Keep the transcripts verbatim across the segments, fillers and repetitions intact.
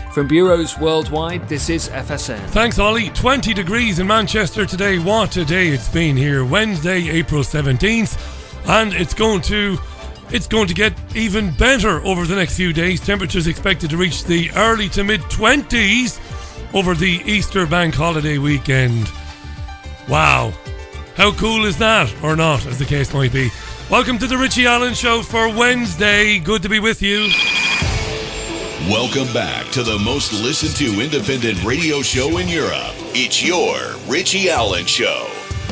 From bureaus worldwide, this is F S N. Thanks, Ollie. twenty degrees in Manchester today. What a day it's been here. Wednesday, April seventeenth. And it's going to it's going to get even better over the next few days. Temperatures expected to reach the early to mid-twenties over the Easter bank holiday weekend. Wow. How cool is that? Or not, as the case might be. Welcome to the Richie Allen Show for Wednesday. Good to be with you. Welcome back to the most listened to independent radio show in Europe. It's your Richie Allen Show.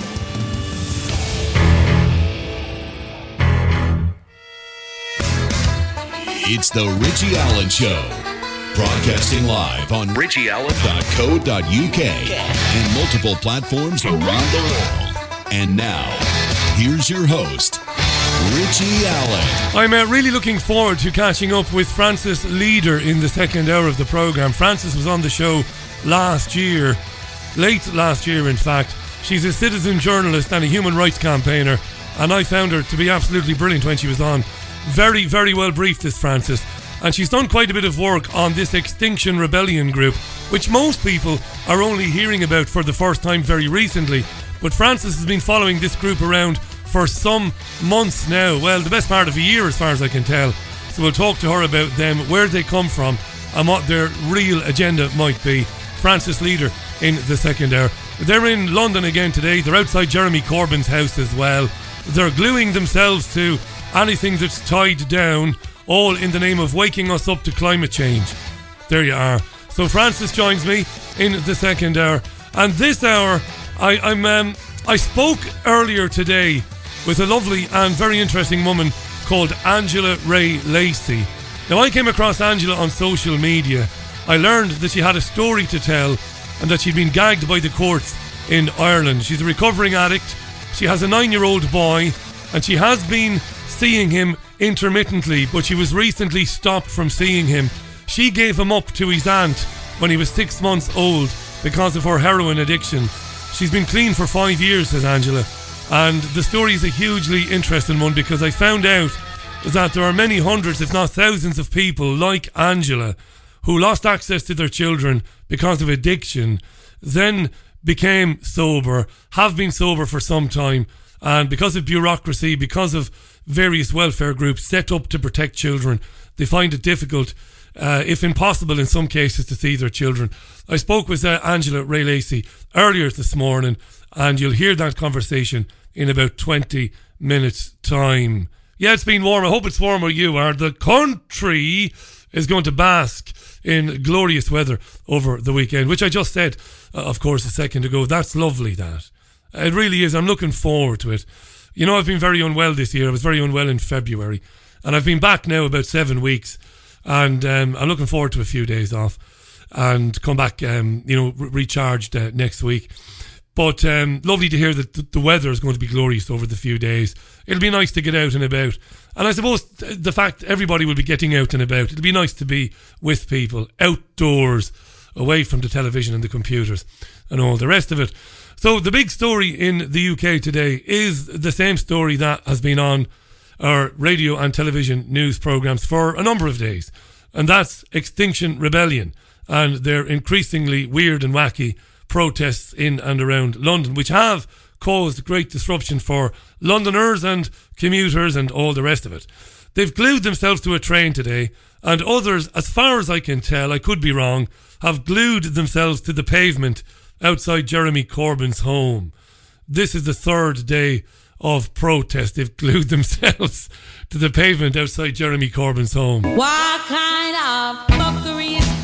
It's the Richie Allen Show. Broadcasting live on richie allen dot co dot uk and multiple platforms around the world. And now, here's your host, Richie Allen. I'm uh, really looking forward to catching up with Frances Leader in the second hour of the programme. Frances was on the show last year, late last year in fact. She's a citizen journalist and a human rights campaigner, and I found her to be absolutely brilliant when she was on. Very, very well briefed, this Frances. And she's done quite a bit of work on this Extinction Rebellion group, which most people are only hearing about for the first time very recently. But Frances has been following this group around for some months now. Well, the best part of a year as far as I can tell. So we'll talk to her about them, where they come from, and what their real agenda might be. Frances Leader in the second hour. They're in London again today. They're outside Jeremy Corbyn's house as well. They're gluing themselves to anything that's tied down, all in the name of waking us up to climate change. There you are. So Frances joins me in the second hour. And this hour, I, I'm um, I spoke earlier today with a lovely and very interesting woman called Angela Ray Lacey. Now, I came across Angela on social media. I learned that she had a story to tell and that she'd been gagged by the courts in Ireland. She's a recovering addict. She has a nine-year-old boy, and she has been seeing him intermittently, but she was recently stopped from seeing him. She gave him up to his aunt when he was six months old because of her heroin addiction. She's been clean for five years, says Angela. And the story is a hugely interesting one because I found out that there are many hundreds, if not thousands of people like Angela who lost access to their children because of addiction, then became sober, have been sober for some time, and because of bureaucracy, because of various welfare groups set up to protect children, they find it difficult, uh, if impossible in some cases, to see their children. I spoke with uh, Angela Ray Lacey earlier this morning, and you'll hear that conversation in about twenty minutes time. Yeah, it's been warm. I hope it's warm where you are. The country is going to bask in glorious weather over the weekend, which I just said, uh, of course, a second ago. That's lovely, that. It really is. I'm looking forward to it. You know, I've been very unwell this year. I was very unwell in February. And I've been back now about seven weeks. And um, I'm looking forward to a few days off. And come back, um, you know, re- recharged uh, next week. But um, lovely to hear that th- the weather is going to be glorious over the few days. It'll be nice to get out and about. And I suppose th- the fact everybody will be getting out and about, it'll be nice to be with people, outdoors, away from the television and the computers and all the rest of it. So the big story in the U K today is the same story that has been on our radio and television news programmes for a number of days. And that's Extinction Rebellion and their increasingly weird and wacky protests in and around London, which have caused great disruption for Londoners and commuters and all the rest of it. They've glued themselves to a train today, and others, as far as I can tell, I could be wrong, have glued themselves to the pavement outside Jeremy Corbyn's home. This is the third day of protest. They've glued themselves to the pavement outside Jeremy Corbyn's home. What kind of fuckery is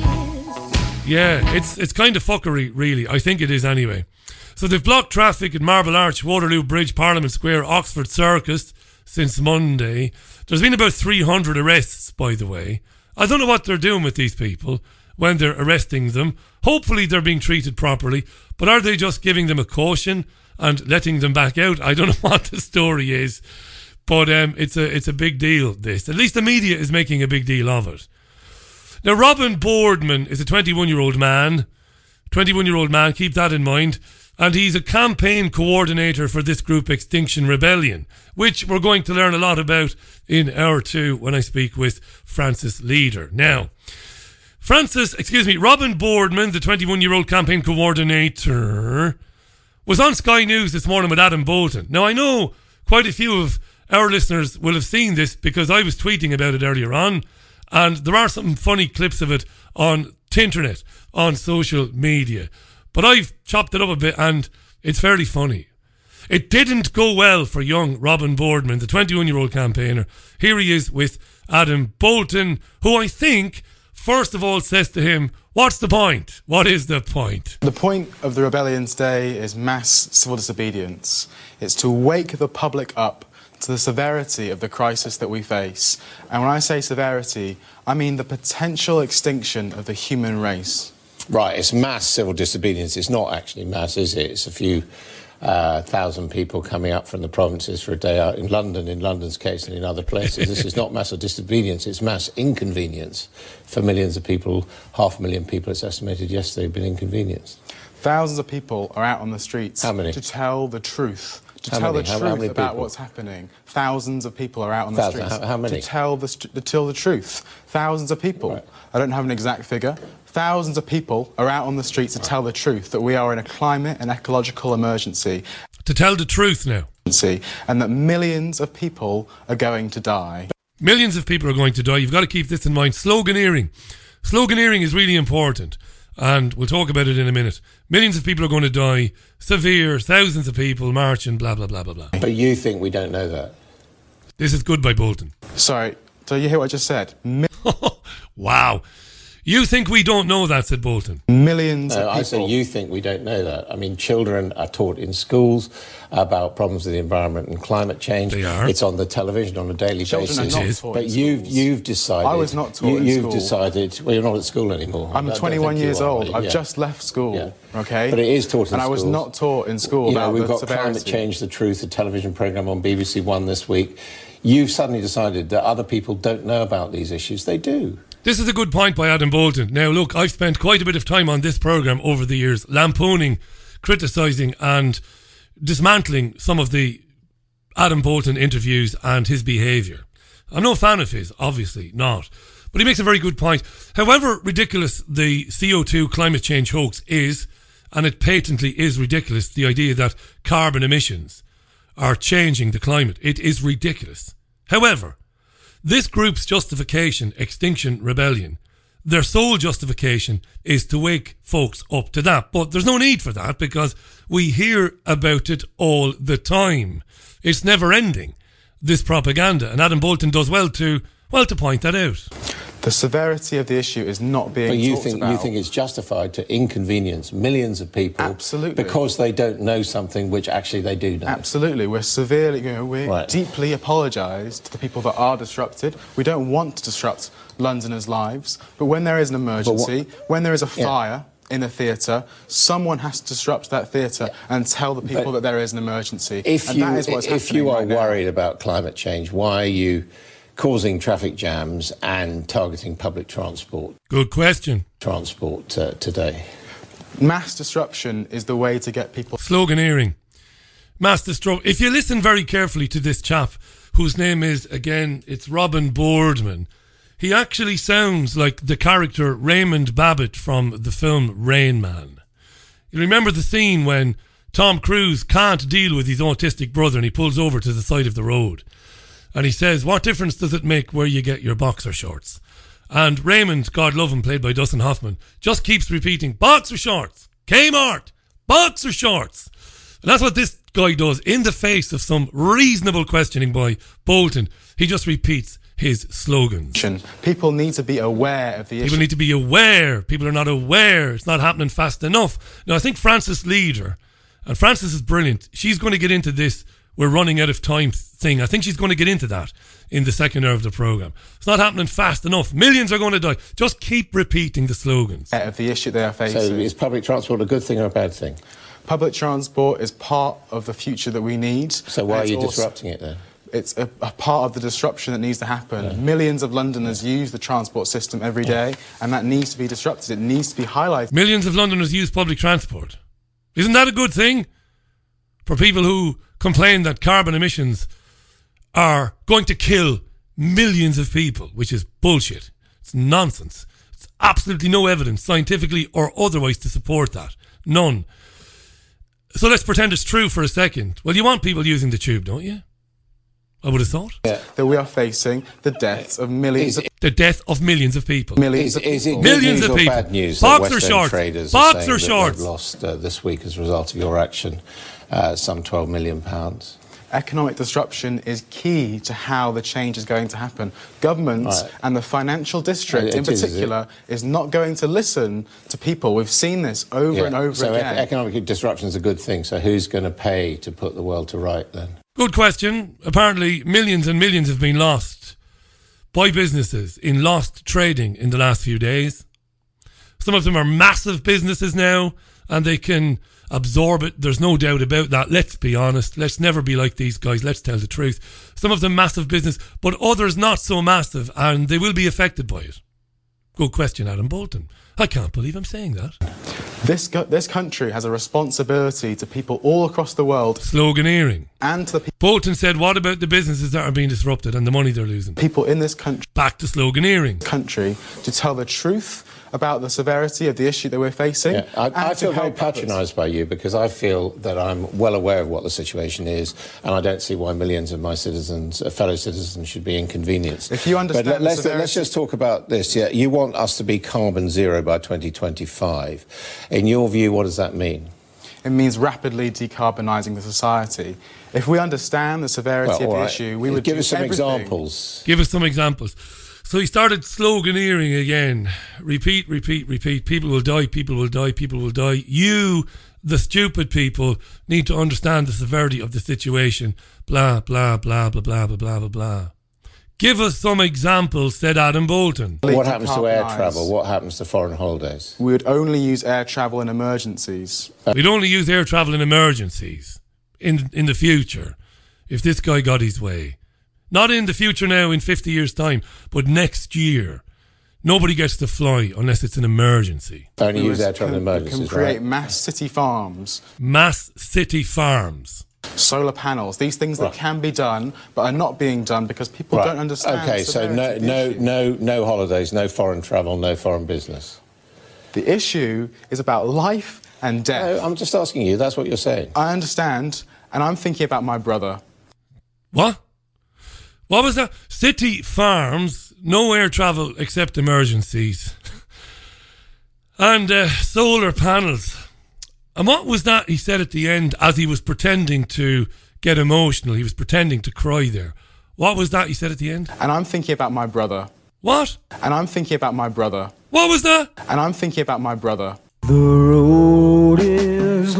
this? Yeah, it's it's kind of fuckery, really. I think it is anyway. So they've blocked traffic at Marble Arch, Waterloo Bridge, Parliament Square, Oxford Circus since Monday. There's been about three hundred arrests, by the way. I don't know what they're doing with these people when they're arresting them. Hopefully they're being treated properly, but are they just giving them a caution and letting them back out? I don't know what the story is, but um, it's a it's a big deal, this. At least the media is making a big deal of it. Now, Robin Boardman is a twenty-one-year-old man. twenty-one-year-old man, keep that in mind. And he's a campaign coordinator for this group, Extinction Rebellion, which we're going to learn a lot about in hour two when I speak with Frances Leader. Now, Francis, excuse me, Robin Boardman, the twenty-one-year-old campaign coordinator, was on Sky News this morning with Adam Bolton. Now, I know quite a few of our listeners will have seen this because I was tweeting about it earlier on, and there are some funny clips of it on Tinternet, on social media. But I've chopped it up a bit, and it's fairly funny. It didn't go well for young Robin Boardman, the twenty-one-year-old campaigner. Here he is with Adam Bolton, who I think, first of all, says to him, what's the point? What is the point? The point of the rebellion today is mass civil disobedience. It's to wake the public up to the severity of the crisis that we face. And when I say severity, I mean the potential extinction of the human race. Right, it's mass civil disobedience. It's not actually mass, is it? It's a few uh, thousand people coming up from the provinces for a day out in London, in London's case, and in other places. This is not massive disobedience, it's mass inconvenience for millions of people. Half a million people, it's estimated yesterday, have been inconvenienced. Thousands of people are out on the streets How many? to tell the truth. To How tell many? the How- truth how many about people? what's happening. Thousands of people are out on the Thousands. streets How- how many? to tell the st- to tell the truth. Thousands of people. Right. I don't have an exact figure. Thousands of people are out on the streets to tell the truth that we are in a climate and ecological emergency. To tell the truth now. And that millions of people are going to die. Millions of people are going to die. You've got to keep this in mind. Sloganeering. Sloganeering is really important. And we'll talk about it in a minute. Millions of people are going to die. Severe. Thousands of people marching. Blah, blah, blah, blah, blah. But you think we don't know that? This is good by Bolton. Sorry, do you hear what I just said? Mi- Wow. You think we don't know that, said Bolton. millions No, of people. I say you think we don't know that. I mean, children are taught in schools about problems with the environment and climate change. They are. It's on the television on a daily Children basis. are not is. taught But in you've schools. you've decided. I was not taught you, in You've school. decided. Well, you're not at school anymore. I'm I don't twenty-one think you years are, old. are you? I've Yeah. just left school, Yeah. okay? But it is taught in And I was schools. not taught in school You know, about we've the got severity. Climate Change, the Truth, a television programme on B B C One this week. You've suddenly decided that other people don't know about these issues. They do. This is a good point by Adam Bolton. Now, look, I've spent quite a bit of time on this programme over the years, lampooning, criticising and dismantling some of the Adam Bolton interviews and his behaviour. I'm no fan of his, obviously not. But he makes a very good point. However ridiculous the C O two climate change hoax is, and it patently is ridiculous, the idea that carbon emissions are changing the climate. It is ridiculous. However, this group's justification, Extinction Rebellion, their sole justification is to wake folks up to that. But there's no need for that because we hear about it all the time. It's never ending, this propaganda. And Adam Bolton does well to, well, to point that out. The severity of the issue is not being But you talked think about. you think it's justified to inconvenience millions of people Absolutely. because they don't know something which actually they do know. Absolutely. We're severely, you know, we Right. deeply apologise to the people that are disrupted. We don't want to disrupt Londoners' lives, but when there is an emergency, when there is a Yeah. fire in a theatre, someone has to disrupt that theatre and tell the people But that there is an emergency. If and you that is what's if happening you are right now. worried about climate change, why are you causing traffic jams and targeting public transport Good question. transport uh, today? Mass disruption is the way to get people... Sloganeering. Master stroke. If you listen very carefully to this chap, whose name is, again, it's Robin Boardman, he actually sounds like the character Raymond Babbitt from the film Rain Man. You remember the scene when Tom Cruise can't deal with his autistic brother and he pulls over to the side of the road. And he says, what difference does it make where you get your boxer shorts? And Raymond, God love him, played by Dustin Hoffman, just keeps repeating, boxer shorts, Kmart, boxer shorts. And that's what this guy does in the face of some reasonable questioning by Bolton. He just repeats his slogans. People need to be aware of the issue. People need to be aware. People are not aware. It's not happening fast enough. Now, I think Frances Leader, and Frances is brilliant, she's going to get into this we're running out of time thing. I think she's going to get into that in the second hour of the programme. It's not happening fast enough. Millions are going to die. Just keep repeating the slogans. Of the issue they are facing. So is public transport a good thing or a bad thing? Public transport is part of the future that we need. So why are It's you also- disrupting it then? It's a, a part of the disruption that needs to happen. Yeah. Millions of Londoners use the transport system every day, and that needs to be disrupted. It needs to be highlighted. Millions of Londoners use public transport. Isn't that a good thing? For people who complain that carbon emissions are going to kill millions of people, which is bullshit. It's nonsense. It's Absolutely no evidence, scientifically or otherwise, to support that. None. So let's pretend it's true for a second. Well, you want people using the tube, don't you? I would have thought. Yeah. That we are facing the deaths of millions Is, of The death of millions of people. millions is, of is it people. good Millions news of or people. bad news Box that or West End shorts? traders Box are or saying that shorts? they've lost uh, this week as a result of your action uh, some twelve million pounds? Economic disruption is key to how the change is going to happen. Government Right. and the financial district It in is, is it? particular is not going to listen to people. We've seen this over Yeah. and over so again. ec- economic disruption is a good thing. So who's going to pay to put the world to right then? Good question. Apparently, millions and millions have been lost by businesses in lost trading in the last few days. Some of them are massive businesses now, and they can absorb it. There's no doubt about that. Let's be honest. Let's never be like these guys. Let's tell the truth. Some of them massive business, but others not so massive, and they will be affected by it. Good question, Adam Bolton. I can't believe I'm saying that. This, go- this country has a responsibility to people all across the world Sloganeering. and to the pe- Bolton said, what about the businesses that are being disrupted and the money they're losing? people in this country, Back to sloganeering. country to tell the truth about the severity of the issue that we're facing. Yeah, I, and I to feel very help others. patronised by you because I feel that I'm well aware of what the situation is, and I don't see why millions of my citizens, uh, fellow citizens, should be inconvenienced. If you understand but let, the let's, severity- let's just talk about this. Yeah, you want us to be carbon zero by twenty twenty-five. In your view, what does that mean? It means rapidly decarbonising the society. If we understand the severity Well, of the all right. issue, we would give do us some everything. examples. Give us some examples. So he started sloganeering again. Repeat, repeat, repeat. People will die, people will die, people will die. You, the stupid people, need to understand the severity of the situation. Blah, blah, blah, blah, blah, blah, blah, blah, blah. Give us some examples, said Adam Bolton. What happens to air Decarbonise. travel? What happens to foreign holidays? We would only use air travel in emergencies. We'd only use air travel in emergencies in in the future if this guy got his way. Not in the future now, in fifty years' time, but next year. Nobody gets to fly unless it's an emergency. Only We use would air travel in can- emergencies, can create right? mass city farms, Mass city farms. solar panels, these things that Right. can be done but are not being done because people Right. don't understand. Okay, the so severity no, of the no, issue. no, no holidays, no foreign travel, no foreign business. The issue is about life and death. No, I'm just asking you. That's what you're saying. I understand, and I'm thinking about my brother. What? What was that? City farms, no air travel except emergencies. and uh, solar panels. And what was that he said at the end as he was pretending to get emotional? He was pretending to cry there. What was that he said at the end? And I'm thinking about my brother. What? And I'm thinking about my brother. What was that? And I'm thinking about my brother. The road is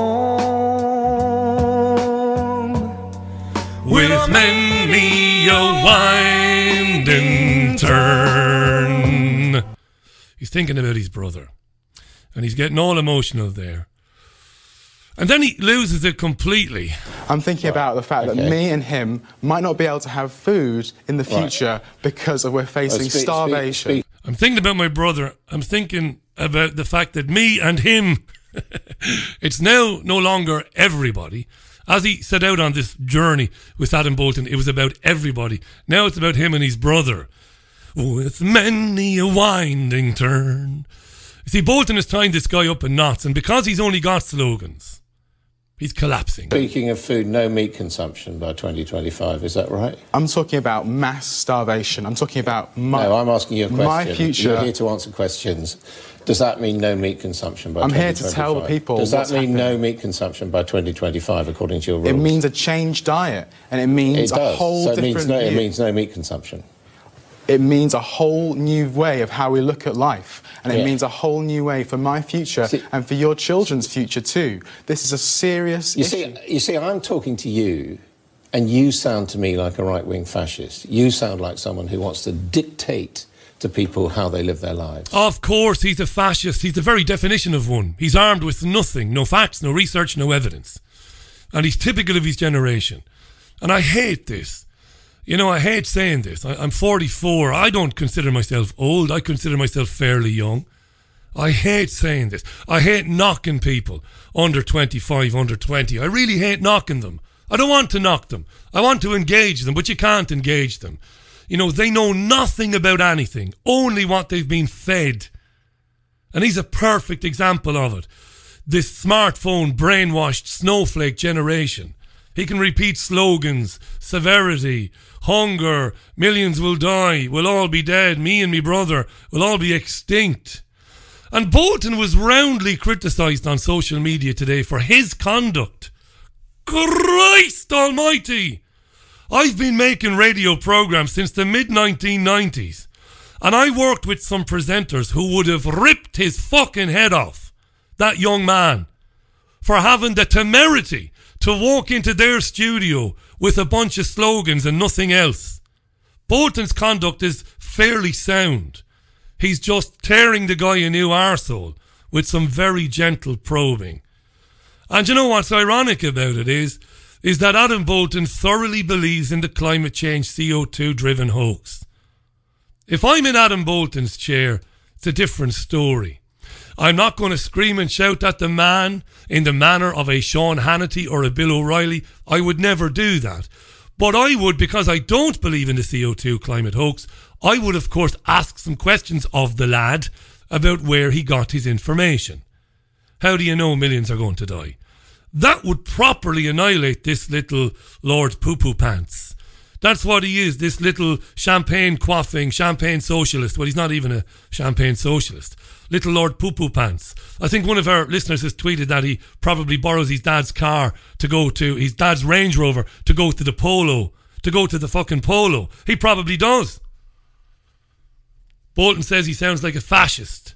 long With many a winding turn. He's thinking about his brother. And he's getting all emotional there. And then he loses it completely. I'm thinking about the fact okay. that me and him might not be able to have food in the Right. future because of we're facing Uh, speak- speak- starvation. speak- I'm thinking about my brother. I'm thinking about the fact that me and him, it's now no longer everybody. As he set out on this journey with Adam Bolton, it was about everybody. Now it's about him and his brother. With many a winding turn. You see, Bolton is tying this guy up in knots, and because he's only got slogans, he's collapsing. Speaking of food, no meat consumption by twenty twenty-five. Is that right? I'm talking about mass starvation. I'm talking about my, No, I'm asking you a question. my future. You're here to answer questions. Does that mean no meat consumption by I'm twenty here twenty-five? to tell the people Does that what's mean no happening. meat consumption by twenty twenty-five, according to your rules? It means a changed diet, and it means It does. a whole so it different means no. It view. means no meat consumption. It means a whole new way of how we look at life. And it Yeah. means a whole new way for my future See- and for your children's future too. This is a serious You issue. see, you see, I'm talking to you, and you sound to me like a right-wing fascist. You sound like someone who wants to dictate to people how they live their lives. Of course, he's a fascist. He's the very definition of one. He's armed with nothing, no facts, no research, no evidence. And he's typical of his generation. And I hate this. You know, I hate saying this. I, I'm forty-four. I don't consider myself old. I consider myself fairly young. I hate saying this. I hate knocking people under twenty-five, under twenty. I really hate knocking them. I don't want to knock them. I want to engage them, but you can't engage them. You know, they know nothing about anything, only what they've been fed. And he's a perfect example of it. This smartphone brainwashed snowflake generation. He can repeat slogans, severity, hunger, millions will die, we'll all be dead, me and me brother will all be extinct. And Bolton was roundly criticised on social media today for his conduct. Christ almighty! I've been making radio programmes since the mid nineteen nineties, and I worked with some presenters who would have ripped his fucking head off, that young man, for having the temerity to walk into their studio with a bunch of slogans and nothing else. Bolton's conduct is fairly sound. He's just tearing the guy a new arsehole with some very gentle probing. And you know what's ironic about it is, is that Adam Bolton thoroughly believes in the climate change C O two driven hoax. If I'm in Adam Bolton's chair, it's a different story. I'm not going to scream and shout at the man in the manner of a Sean Hannity or a Bill O'Reilly. I would never do that. But I would, because I don't believe in the C O two climate hoax, I would of course ask some questions of the lad about where he got his information. How do you know millions are going to die? That would properly annihilate this little Lord Poo-Poo Pants. That's what he is, this little champagne quaffing, champagne socialist. Well, he's not even a champagne socialist. Little Lord Poo-Poo Pants. I think one of our listeners has tweeted that he probably borrows his dad's car to go to, his dad's Range Rover, to go to the polo, to go to the fucking polo. He probably does. Bolton says he sounds like a fascist.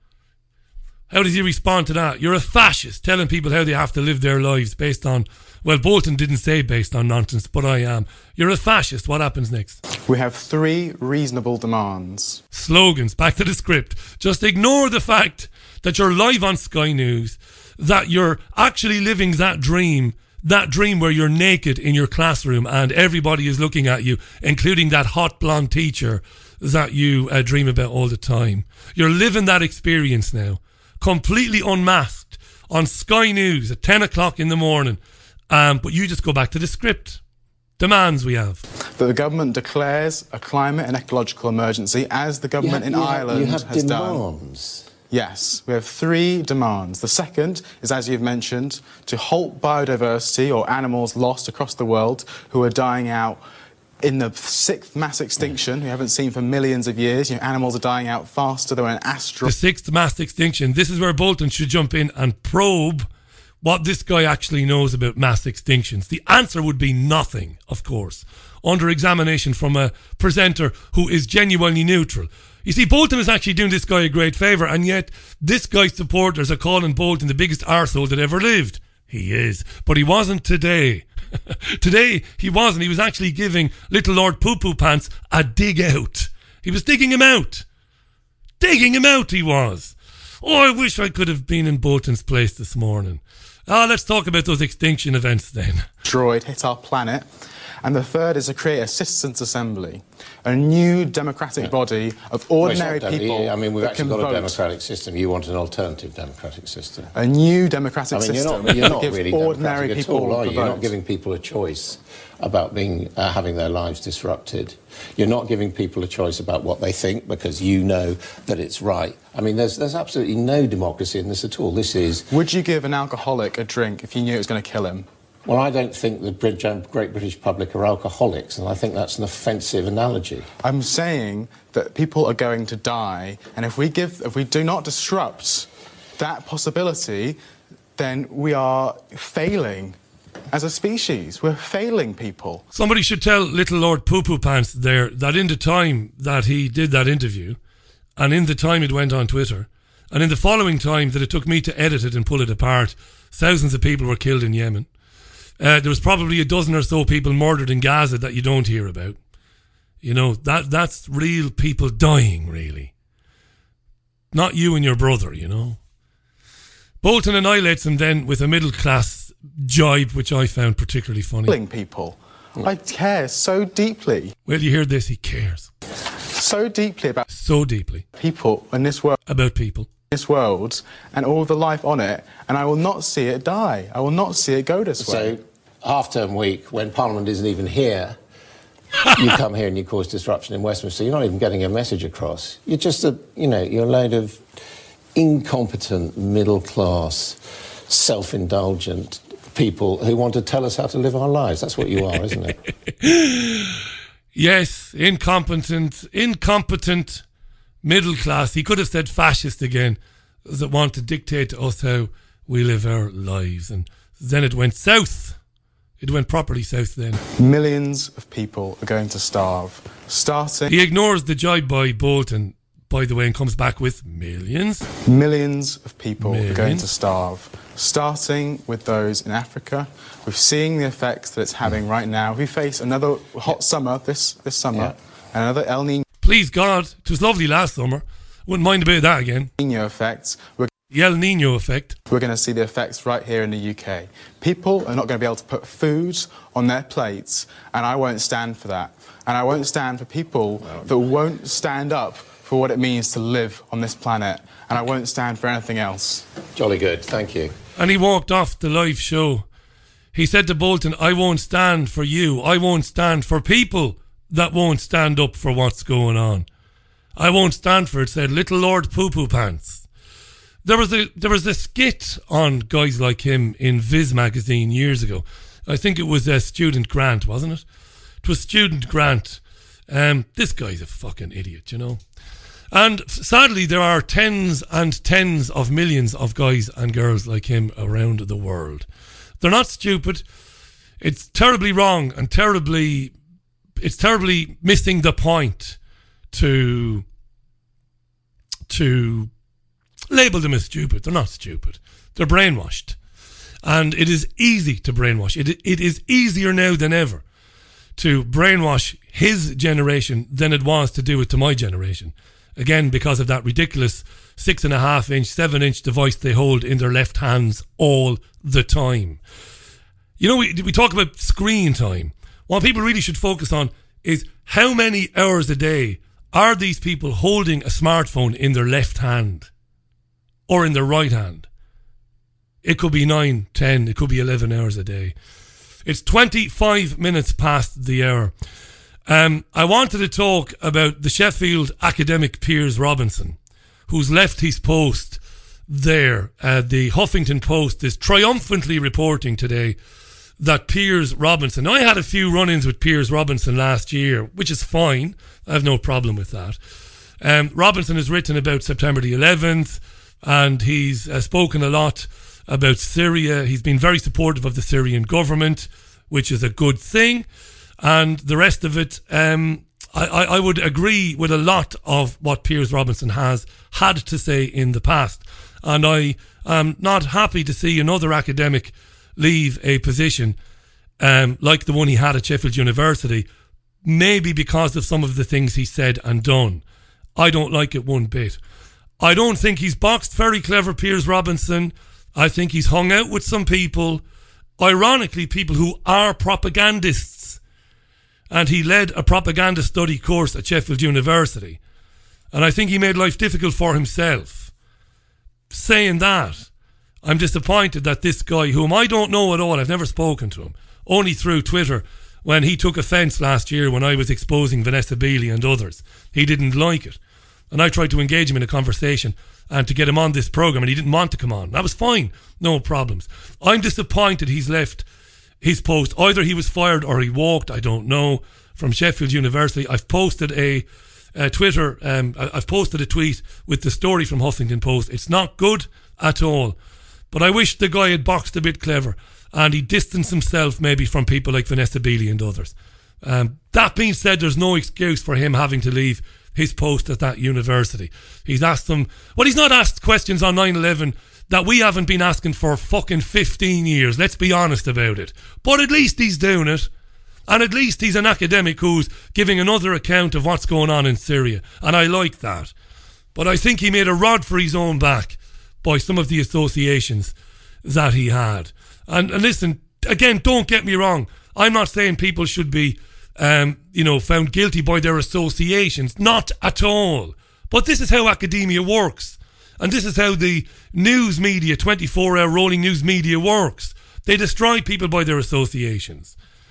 How does he respond to that? You're a fascist, telling people how they have to live their lives based on, well, Bolton didn't say based on nonsense, but I am. You're a fascist. What happens next? We have three reasonable demands. Slogans, back to the script. Just ignore the fact that you're live on Sky News, that you're actually living that dream, that dream where you're naked in your classroom and everybody is looking at you, including that hot blonde teacher that you uh, dream about all the time. You're living that experience now. Completely unmasked on Sky News at ten o'clock in the morning. Um, but you just go back to the script. Demands we have. That the government declares a climate and ecological emergency, as the government have, in you Ireland have, you have has demands. done. Yes, we have three demands. The second is, as you've mentioned, to halt biodiversity or animals lost across the world who are dying out in the sixth mass extinction we haven't seen for millions of years. You know, animals are dying out faster than an asteroid. The sixth mass extinction. This is where Bolton should jump in and probe what this guy actually knows about mass extinctions. The answer would be nothing, of course, under examination from a presenter who is genuinely neutral. You see, Bolton is actually doing this guy a great favour, and yet this guy's supporters are calling Bolton the biggest arsehole that ever lived. He is, but he wasn't today. Today, he wasn't. He was actually giving little Lord Poo-Poo Pants a dig out. He was digging him out. Digging him out, he was. Oh, I wish I could have been in Bolton's place this morning. Ah, let's talk about those extinction events then. Asteroid hit our planet. And the third is to create a citizens' assembly, a new democratic yeah. body of ordinary well, people. I mean, we've actually got vote. a democratic system. You want an alternative democratic system. A new democratic I mean, system. You're not, you're not that really ordinary democratic people at all, are you? You're vote. not giving people a choice about being uh, having their lives disrupted. You're not giving people a choice about what they think because you know that it's right. I mean, there's there's absolutely no democracy in this at all. This is... Would you give an alcoholic a drink if you knew it was going to kill him? Well, I don't think the great British public are alcoholics, and I think that's an offensive analogy. I'm saying that people are going to die, and if we give, if we do not disrupt that possibility, then we are failing as a species. We're failing people. Somebody should tell little Lord Poo-Poo Pants there that in the time that he did that interview, and in the time it went on Twitter, and in the following time that it took me to edit it and pull it apart, thousands of people were killed in Yemen. Uh, there was probably a dozen or so people murdered in Gaza that you don't hear about. You know, that that's real people dying, really. Not you and your brother, you know. Bolton annihilates him then with a middle-class jibe, which I found particularly funny. Killing people. I care so deeply. Well, you hear this, he cares. So deeply about... So deeply. People in this world. About people. This world and all the life on it, and I will not see it die. I will not see it go this way. So, half-term week, when Parliament isn't even here, You come here and you cause disruption in Westminster. You're not even getting a message across. You're just a, you know, you're a load of incompetent, middle-class, self-indulgent people who want to tell us how to live our lives. That's what you are, isn't it? Yes, incompetent, incompetent middle class. He could have said fascist again, that want to dictate to us how we live our lives. And then it went south. It went properly south then. Millions of people are going to starve. Starting... He ignores the jibe by Bolton, by the way, and comes back with millions. Millions of people millions. are going to starve. Starting with those in Africa. We're seeing the effects that it's having right now. We face another hot summer this, this summer, yeah. and another El Niño. Please God, it was lovely last summer. Wouldn't mind a bit of that again. Niño effects. We're the El Niño effect. We're going to see the effects right here in the U K. People are not going to be able to put food on their plates, and I won't stand for that. And I won't stand for people that won't stand up for what it means to live on this planet, and I won't stand for anything else. Jolly good, thank you. And he walked off the live show. He said to Bolton, I won't stand for you. I won't stand for people that won't stand up for what's going on. I won't stand for it, said Little Lord Poo Poo Pants. There was a there was a skit on guys like him in Viz magazine years ago. I think it was a Student Grant, wasn't it? It was Student Grant. Um, this guy's a fucking idiot, you know. And sadly, there are tens and tens of millions of guys and girls like him around the world. They're not stupid. It's terribly wrong and terribly, it's terribly missing the point to, to label them as stupid. They're not stupid. They're brainwashed. And it is easy to brainwash. It, it is easier now than ever to brainwash his generation than it was to do it to my generation. Again, because of that ridiculous six and a half inch, seven inch device they hold in their left hands all the time. You know, we, we talk about screen time. What people really should focus on is how many hours a day are these people holding a smartphone in their left hand or in their right hand? It could be nine, ten, it could be eleven hours a day. It's twenty-five minutes past the hour. Um, I wanted to talk about the Sheffield academic Piers Robinson, who's left his post there. Uh, the Huffington Post is triumphantly reporting today that Piers Robinson... I had a few run-ins with Piers Robinson last year, which is fine. I have no problem with that. Um, Robinson has written about September the eleventh, and he's uh, spoken a lot about Syria. He's been very supportive of the Syrian government, which is a good thing. And the rest of it, um, I, I, I would agree with a lot of what Piers Robinson has had to say in the past. And I am not happy to see another academic leave a position um, like the one he had at Sheffield University, maybe because of some of the things he said and done. I don't like it one bit. I don't think he's boxed very clever, Piers Robinson. I think he's hung out with some people, ironically, people who are propagandists. And he led a propaganda study course at Sheffield University. And I think he made life difficult for himself. Saying that, I'm disappointed that this guy, whom I don't know at all, I've never spoken to him, only through Twitter, when he took offence last year when I was exposing Vanessa Beeley and others. He didn't like it. And I tried to engage him in a conversation and to get him on this programme, and he didn't want to come on. That was fine. No problems. I'm disappointed he's left his post. Either he was fired or he walked, I don't know, from Sheffield University. I've posted a, a Twitter, um, I've posted a tweet with the story from Huffington Post. It's not good at all. But I wish the guy had boxed a bit clever and he distanced himself maybe from people like Vanessa Beeley and others. Um, that being said, there's no excuse for him having to leave his post at that university. He's asked them, well, he's not asked questions on nine eleven that we haven't been asking for fucking fifteen years. Let's be honest about it. But at least he's doing it. And at least he's an academic who's giving another account of what's going on in Syria. And I like that. But I think he made a rod for his own back by some of the associations that he had. And, and listen, again, don't get me wrong. I'm not saying people should be, um, you know, found guilty by their associations. Not at all. But this is how academia works. And this is how the news media, twenty-four hour rolling news media works. They destroy people by their associations.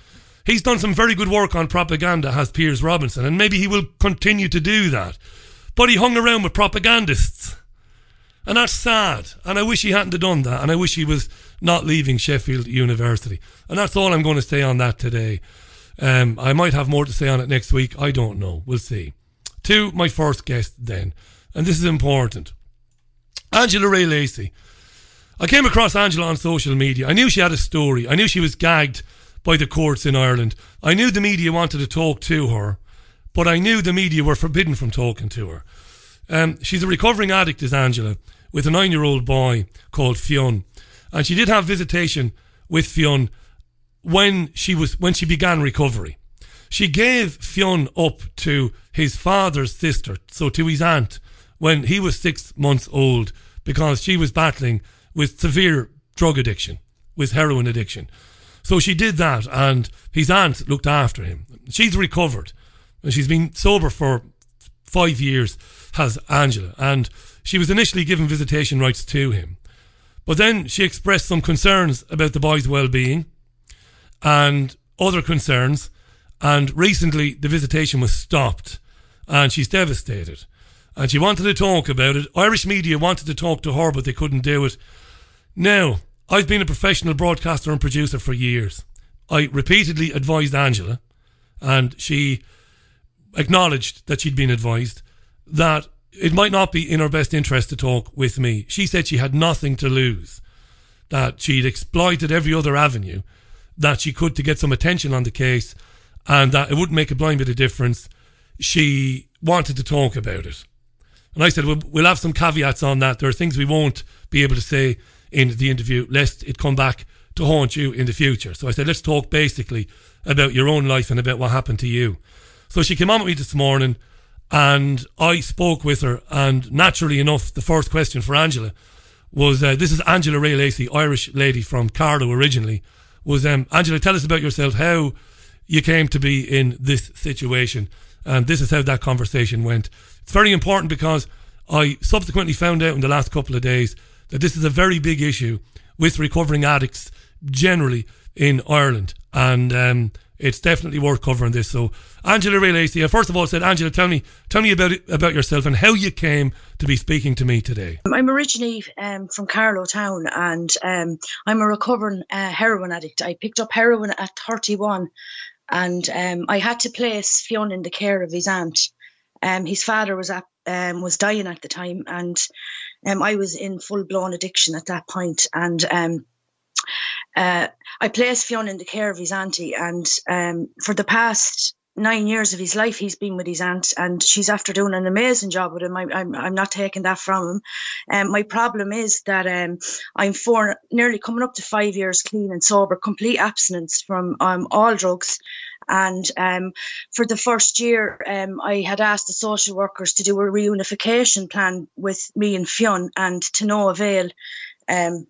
He's done some very good work on propaganda, has Piers Robinson, and maybe he will continue to do that. But he hung around with propagandists. And that's sad. And I wish he hadn't have done that. And I wish he was not leaving Sheffield University. And that's all I'm going to say on that today. Um, I might have more to say on it next week. I don't know. We'll see. To my first guest then. And this is important. Angela Ray Lacey. I came across Angela on social media. I knew she had a story. I knew she was gagged by the courts in Ireland. I knew the media wanted to talk to her. But I knew the media were forbidden from talking to her. Um, she's a recovering addict, is Angela, with a nine-year-old boy called Fionn. And she did have visitation with Fionn when she was when she began recovery. She gave Fionn up to his father's sister, so to his aunt, when he was six months old, because she was battling with severe drug addiction, with heroin addiction. So she did that, and his aunt looked after him. She's recovered, and she's been sober for five years, has Angela, and she was initially given visitation rights to him. But then she expressed some concerns about the boy's well-being and other concerns, and recently the visitation was stopped, and she's devastated. And she wanted to talk about it. Irish media wanted to talk to her, but they couldn't do it. Now, I've been a professional broadcaster and producer for years. I repeatedly advised Angela, and she acknowledged that she'd been advised, that it might not be in her best interest to talk with me. She said she had nothing to lose, that she'd exploited every other avenue that she could to get some attention on the case, and that it wouldn't make a blind bit of difference. She wanted to talk about it. And I said, well, we'll have some caveats on that. There are things we won't be able to say in the interview, lest it come back to haunt you in the future. So I said, let's talk basically about your own life and about what happened to you. So she came on with me this morning, and I spoke with her, and naturally enough, the first question for Angela was, uh, this is Angela Ray Lacey, Irish lady from Carlow originally, was, um, Angela, tell us about yourself, how you came to be in this situation. And this is how that conversation went. It's very important because I subsequently found out in the last couple of days that this is a very big issue with recovering addicts generally in Ireland. And um, it's definitely worth covering this. So, Angela Ray Lacey, I first of all said, Angela, tell me tell me about it, about yourself and how you came to be speaking to me today. I'm originally um, from Carlow Town, and um, I'm a recovering uh, heroin addict. I picked up heroin at thirty-one, and um, I had to place Fionn in the care of his aunt. Um, his father was at, um, was dying at the time, and um, I was in full-blown addiction at that point. And um, uh, I placed Fionn in the care of his auntie, and um, for the past nine years of his life, he's been with his aunt, and she's after doing an amazing job with him. I, I'm, I'm not taking that from him. Um, my problem is that um, I'm four, nearly coming up to five years clean and sober, complete abstinence from um, all drugs. And um, for the first year, um, I had asked the social workers to do a reunification plan with me and Fionn, and to no avail um,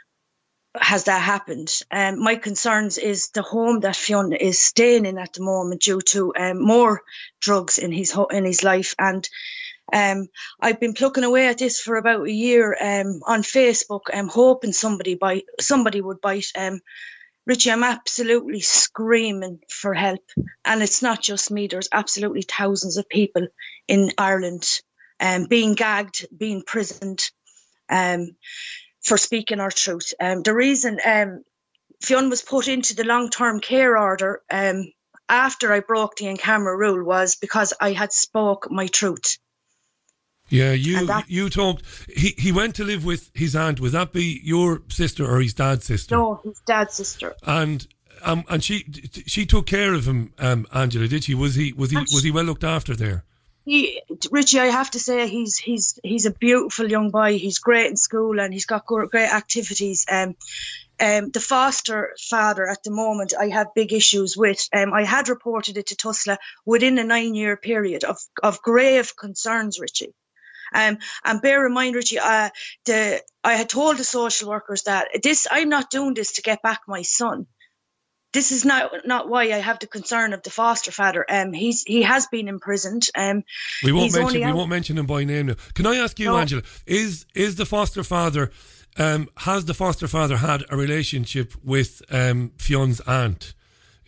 has that happened. Um, my concerns is the home that Fionn is staying in at the moment due to um, more drugs in his ho- in his life. And um, I've been plucking away at this for about a year um, on Facebook, um, hoping somebody bite, somebody would bite. Um, Richie, I'm absolutely screaming for help. And it's not just me. There's absolutely thousands of people in Ireland um, being gagged, being imprisoned um, for speaking our truth. Um, the reason um, Fionn was put into the long-term care order um, after I broke the in-camera rule was because I had spoke my truth. Yeah, you you talked. He he went to live with his aunt. Would that be your sister or his dad's sister? No, his dad's sister. And um and she she took care of him, um, Angela, did she? Was he was he was he well looked after there? He, Richie, I have to say he's he's he's a beautiful young boy. He's great in school and he's got great activities. Um, um, the foster father at the moment I have big issues with. Um, I had reported it to Tusla within a nine-year period of of grave concerns, Richie. Um, and bear in mind, Richie, uh, the, I had told the social workers that this, I'm not doing this to get back my son. This is not not why I have the concern of the foster father. Um, he's he has been imprisoned. Um, we won't mention we out- won't mention him by name now. Can I ask you, no. Angela, is is the foster father um, has the foster father had a relationship with um, Fionn's aunt?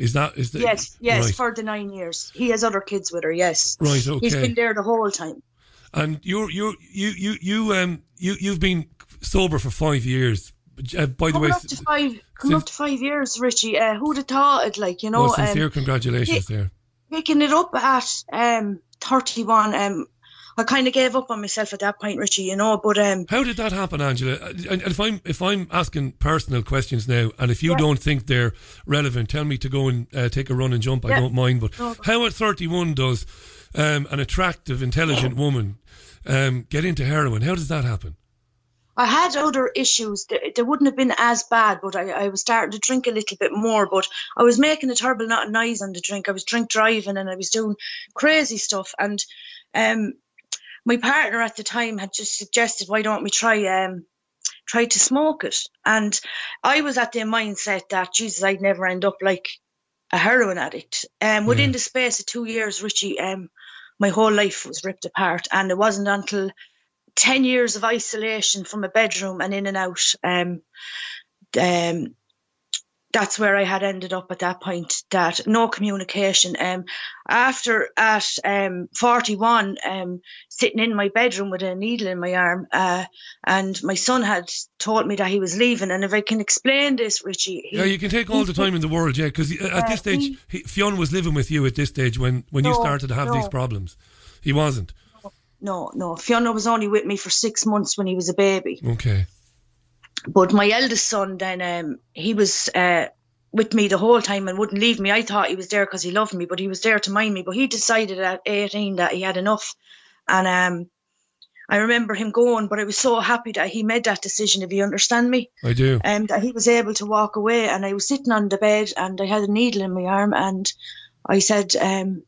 Is that is that Yes, yes, right. for the nine years. He has other kids with her. Yes, right? Okay, he's been there the whole time. And you're you're you you you um you you've been sober for five years. Uh, by the coming way, up to five, coming since, up to five years, Richie. Uh, who'd have thought it? Like, you know, well, sincere um, congratulations pick, there. Picking it up at um thirty-one. Um, I kind of gave up on myself at that point, Richie. You know, but um, how did that happen, Angela? And, and if I'm if I'm asking personal questions now, and if you yeah. don't think they're relevant, tell me to go and uh, take a run and jump. Yeah. I don't mind. But no. How at thirty-one does um, an attractive, intelligent woman um, get into heroin? How does that happen? I had other issues. They, they wouldn't have been as bad, but I, I was starting to drink a little bit more. But I was making a terrible lot of noise on the drink. I was drink driving and I was doing crazy stuff. And um, my partner at the time had just suggested, why don't we try um, try to smoke it? And I was at the mindset that, Jesus, I'd never end up like a heroin addict. Um, within yeah. the space of two years, Richie, um, my whole life was ripped apart. And it wasn't until ten years of isolation from a bedroom and in and out. Um, um, that's where I had ended up at that point, that no communication. Um, after at um, forty-one, um, sitting in my bedroom with a needle in my arm, uh, and my son had told me that he was leaving. And if I can explain this, Richie. He, yeah, you can take all the time in the world, yeah, because at uh, this stage, he, he, Fionn was living with you at this stage when, when no, you started to have no. these problems. He wasn't. No, no. Fiona was only with me for six months when he was a baby. Okay. But my eldest son, then, um, he was uh, with me the whole time and wouldn't leave me. I thought he was there because he loved me, but he was there to mind me. But he decided at eighteen that he had enough. And um, I remember him going, but I was so happy that he made that decision, if you understand me. I do. Um, that he was able to walk away. And I was sitting on the bed and I had a needle in my arm. And I said, um,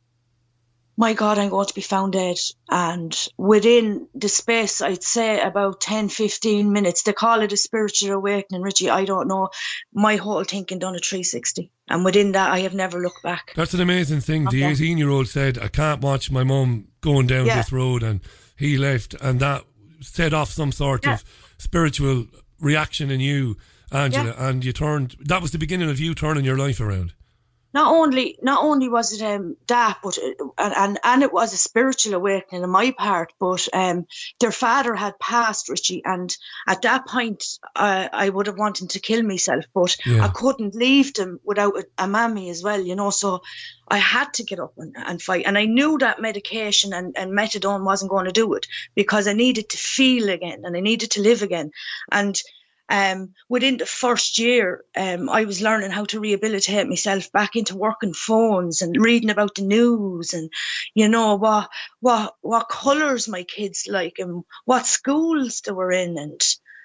my God, I'm going to be found dead. And within the space, I'd say about ten, fifteen minutes, they call it a spiritual awakening, Richie, I don't know, my whole thinking done a three sixty. And within that, I have never looked back. That's an amazing thing. Okay. The eighteen-year-old said, I can't watch my mum going down yeah. this road, and he left, and that set off some sort yeah. of spiritual reaction in you, Angela, yeah. and you turned, that was the beginning of you turning your life around. Not only, not only was it um, that, but uh, and and it was a spiritual awakening on my part. But um, their father had passed, Richie, and at that point, uh, I would have wanted to kill myself, but yeah. I couldn't leave them without a, a mammy as well, you know. So I had to get up and, and fight, and I knew that medication and, and methadone wasn't going to do it, because I needed to feel again and I needed to live again, and. Um, within the first year, um, I was learning how to rehabilitate myself back into working phones and reading about the news and, you know, what what what colours my kids like and what schools they were in, and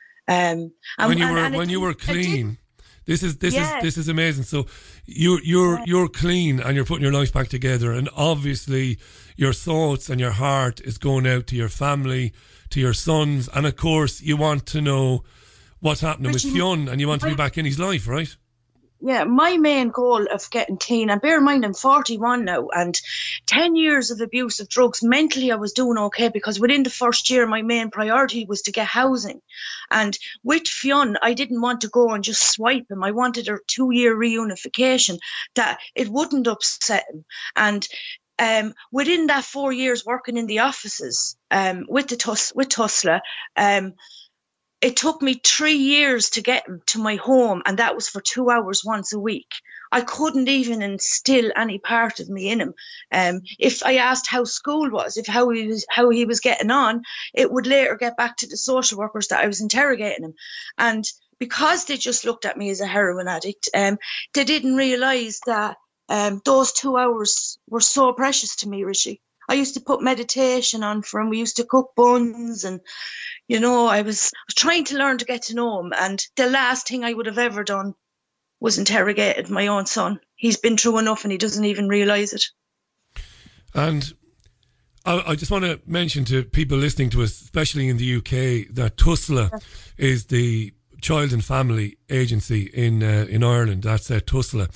um, and, when you were and, and when it, you were clean. This is this yeah. is this is amazing. So you're you're yeah. you're clean and you're putting your life back together, and obviously your thoughts and your heart is going out to your family, to your sons, and of course you want to know what's happening Richie, with Fionn, and you want to be back in his life, right? Yeah, my main goal of getting clean, and bear in mind I'm forty-one now, and ten years of abuse of drugs, mentally I was doing okay, because within the first year my main priority was to get housing. And with Fionn, I didn't want to go and just swipe him. I wanted a two-year reunification, that it wouldn't upset him. And Um, within that four years working in the offices um, with the Tus- with Tussla, um, it took me three years to get him to my home, and that was for two hours once a week. I couldn't even instill any part of me in him. Um, if I asked how school was, if how he was, how he was getting on, it would later get back to the social workers that I was interrogating him. And because they just looked at me as a heroin addict, um, they didn't realise that um, those two hours were so precious to me, Richie. I used to put meditation on for him. We used to cook buns, and, you know, I was, I was trying to learn to get to know him. And the last thing I would have ever done was interrogated my own son. He's been through enough and he doesn't even realise it. And I, I just want to mention to people listening to us, especially in the U K, that Tussla yeah. is the child and family agency in uh, in Ireland. That's uh, Tussla.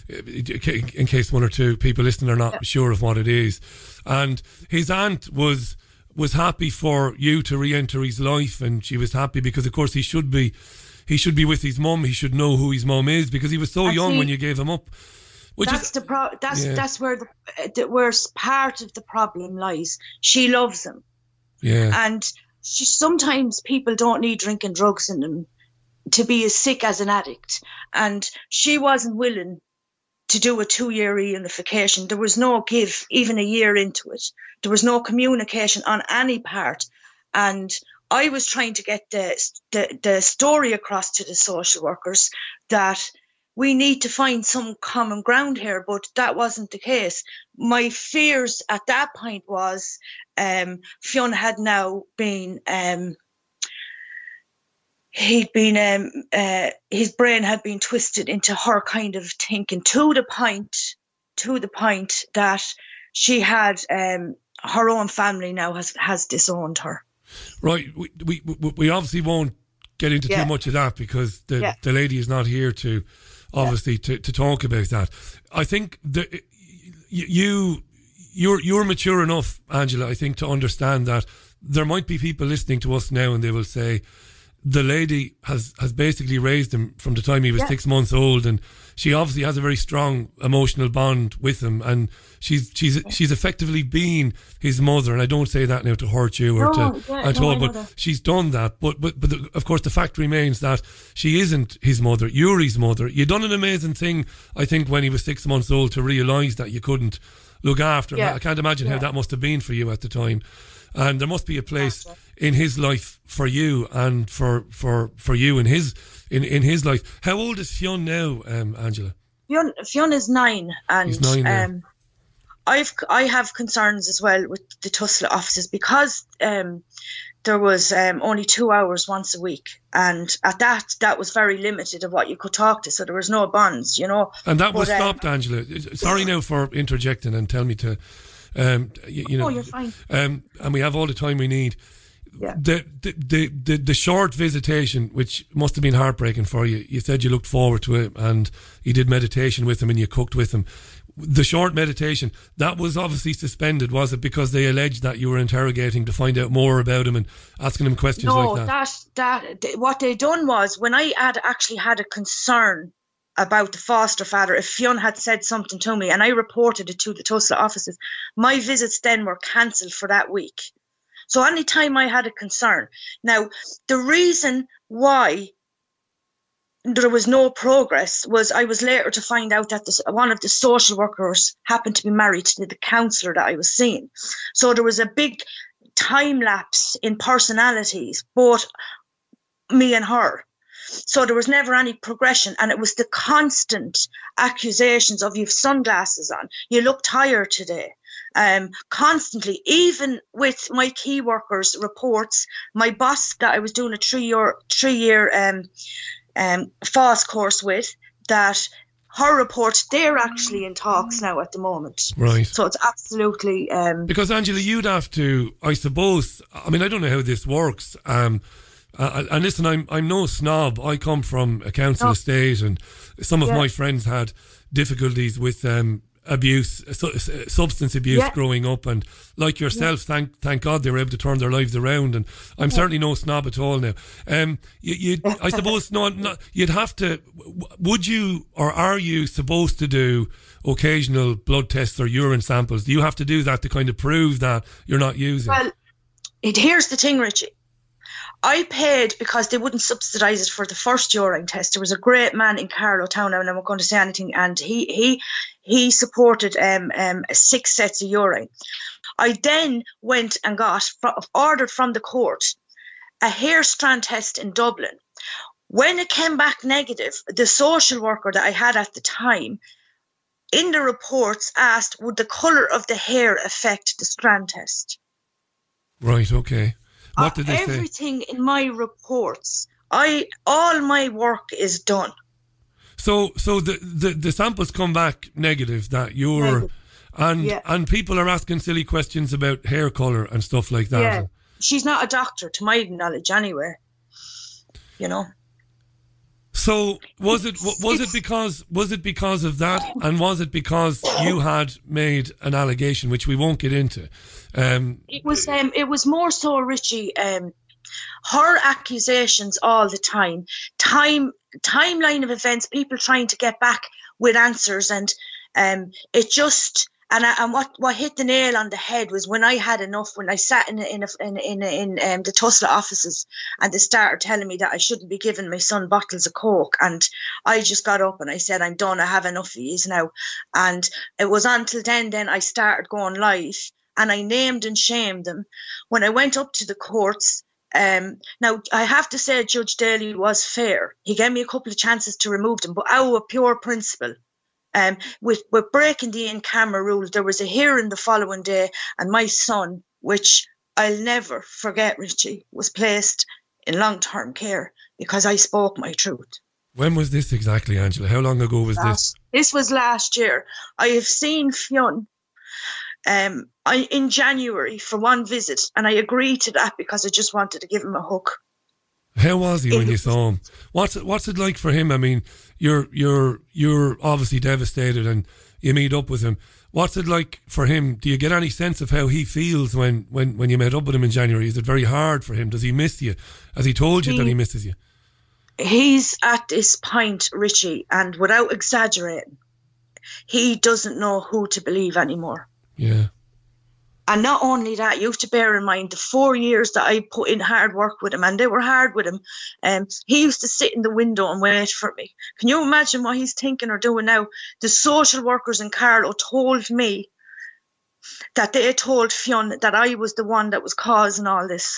In case one or two people listening are not yeah. sure of what it is. And his aunt was was happy for you to re-enter his life, and she was happy because, of course, he should be he should be with his mum. He should know who his mum is, because he was so I young see. when you gave him up. Which that's is, the pro- that's yeah. that's where the, the where part of the problem lies. She loves him, yeah, and she, sometimes people don't need drinking drugs in them to be as sick as an addict. And she wasn't willing to do a two-year reunification. There was no give, even a year into it. There was no communication on any part, and I was trying to get the the, the story across to the social workers that we need to find some common ground here, but that wasn't the case. My fears at that point was um, Fionn had now been, um, he'd been, um, uh, his brain had been twisted into her kind of thinking to the point, to the point that she had, um, her own family now has, has disowned her. Right. We, we, we obviously won't get into Yeah. too much of that because the, Yeah. the lady is not here to, obviously, yeah. to, to talk about that. I think that you, you're, you're mature enough, Angela, I think, to understand that there might be people listening to us now and they will say, the lady has, has basically raised him from the time he was yeah. six months old, and she obviously has a very strong emotional bond with him, and she's she's she's effectively been his mother. And I don't say that now to hurt you or no, to yeah, at no, all, but that. she's done that. But but but the, of course, the fact remains that she isn't his mother. You're his mother. You done an amazing thing, I think, when he was six months old to realise that you couldn't look after him. Yeah. I can't imagine yeah. how that must have been for you at the time. And there must be a place in his life for you and for for, for you in his in, in his life. How old is Fionn now, um, Angela? Fionn, Fionn is nine, and He's nine now. um, I've I have concerns as well with the Tussla offices because um, there was um, only two hours once a week, and at that that was very limited of what you could talk to, so there was no bonds, you know. And that was but, stopped, um, Angela. Sorry now for interjecting and tell me to. Um, you, you know, oh, you're fine. Um, and we have all the time we need. Yeah. The, the the the the short visitation, which must have been heartbreaking for you. You said you looked forward to it, and you did meditation with him, and you cooked with him. The short meditation that was obviously suspended, was it? Because they alleged that you were interrogating to find out more about him and asking him questions no, like that. that that what they done was when I had actually had a concern about the foster father, if Fionn had said something to me and I reported it to the Tussla offices, my visits then were cancelled for that week. So any time I had a concern. Now, the reason why there was no progress was I was later to find out that this, one of the social workers happened to be married to the counsellor that I was seeing. So there was a big time lapse in personalities, both me and her. So there was never any progression, and it was the constant accusations of you've sunglasses on, you look tired today, um, constantly, even with my key workers reports, my boss that I was doing a three-year three-year um, um, F O S course with, that her reports, they're actually in talks now at the moment. Right. So it's absolutely... Um, because, Angela, you'd have to, I suppose, I mean, I don't know how this works, um, Uh, and listen, I'm I'm no snob. I come from a council no. estate, and some of yeah. my friends had difficulties with um, abuse, su- substance abuse yeah. growing up. And like yourself, yeah. thank thank God they were able to turn their lives around. And I'm yeah. certainly no snob at all now. Um, you, you I suppose no, no, you'd have to. Would you or are you supposed to do occasional blood tests or urine samples? Do you have to do that to kind of prove that you're not using? Well, it, here's the thing, Richie. I paid because they wouldn't subsidise it for the first urine test. There was a great man in Carlow Town, and I'm not going to say anything, and he he he supported um, um, six sets of urine. I then went and got, ordered from the court, a hair strand test in Dublin. When it came back negative, the social worker that I had at the time, in the reports asked, would the colour of the hair affect the strand test? Right, okay. What did they uh, everything say? in my reports, I all my work is done. So, so the, the, the samples come back negative that you're, negative. and yeah. and people are asking silly questions about hair color and stuff like that. Yeah, she's not a doctor, to my knowledge, anyway. You know. So was it was it because was it because of that, and was it because you had made an allegation, which we won't get into? Um, it was um, it was more so, Richie. Um, her accusations all the time, time timeline of events, people trying to get back with answers, and um, it just, and I, and what, what hit the nail on the head was when I had enough, when I sat in in in in, in um, the Tusla offices, and they started telling me that I shouldn't be giving my son bottles of Coke, and I just got up and I said, I'm done, I have enough of these now. And it was until then, then I started going live, and I named and shamed them. When I went up to the courts, Um, now, I have to say Judge Daly was fair. He gave me a couple of chances to remove them, but out of pure principle, um, with, with breaking the in-camera rule, there was a hearing the following day, and my son, which I'll never forget, Richie, was placed in long-term care because I spoke my truth. When was this exactly, Angela? How long ago was last, this? This was last year. I have seen Fionn Um, I, in January for one visit, and I agreed to that because I just wanted to give him a hug. How was he it when you was, saw him? What's it, what's it like for him? I mean, you're you're you're obviously devastated, and you meet up with him. What's it like for him? Do you get any sense of how he feels when, when, when you met up with him in January? Is it very hard for him? Does he miss you? Has he told you he, that he misses you? He's at this point, Richie, and without exaggerating, he doesn't know who to believe anymore. Yeah. And not only that, you have to bear in mind the four years that I put in hard work with him, and they were hard with him. Um, he used to sit in the window and wait for me. Can you imagine what he's thinking or doing now? The social workers in Carlow told me that they told Fionn that I was the one that was causing all this.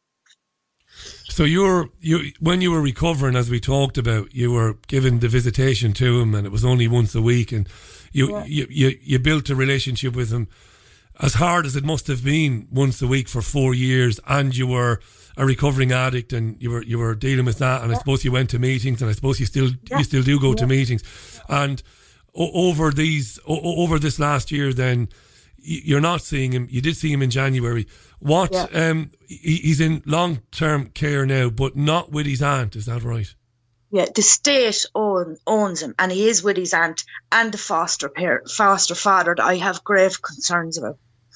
So you're you when you were recovering, as we talked about, you were given the visitation to him, and it was only once a week, and you yeah. you, you you built a relationship with him, as hard as it must have been, once a week for four years, and you were a recovering addict, and you were you were dealing with that, and yeah. I suppose you went to meetings, and I suppose you still yeah. you still do go yeah. to meetings, and o- over these o- over this last year, then you're not seeing him. You did see him in January. What? Yeah. Um, he, he's in long-term care now, but not with his aunt. Is that right? Yeah, the state own, owns him, and he is with his aunt and the foster parent, foster father that I have grave concerns about.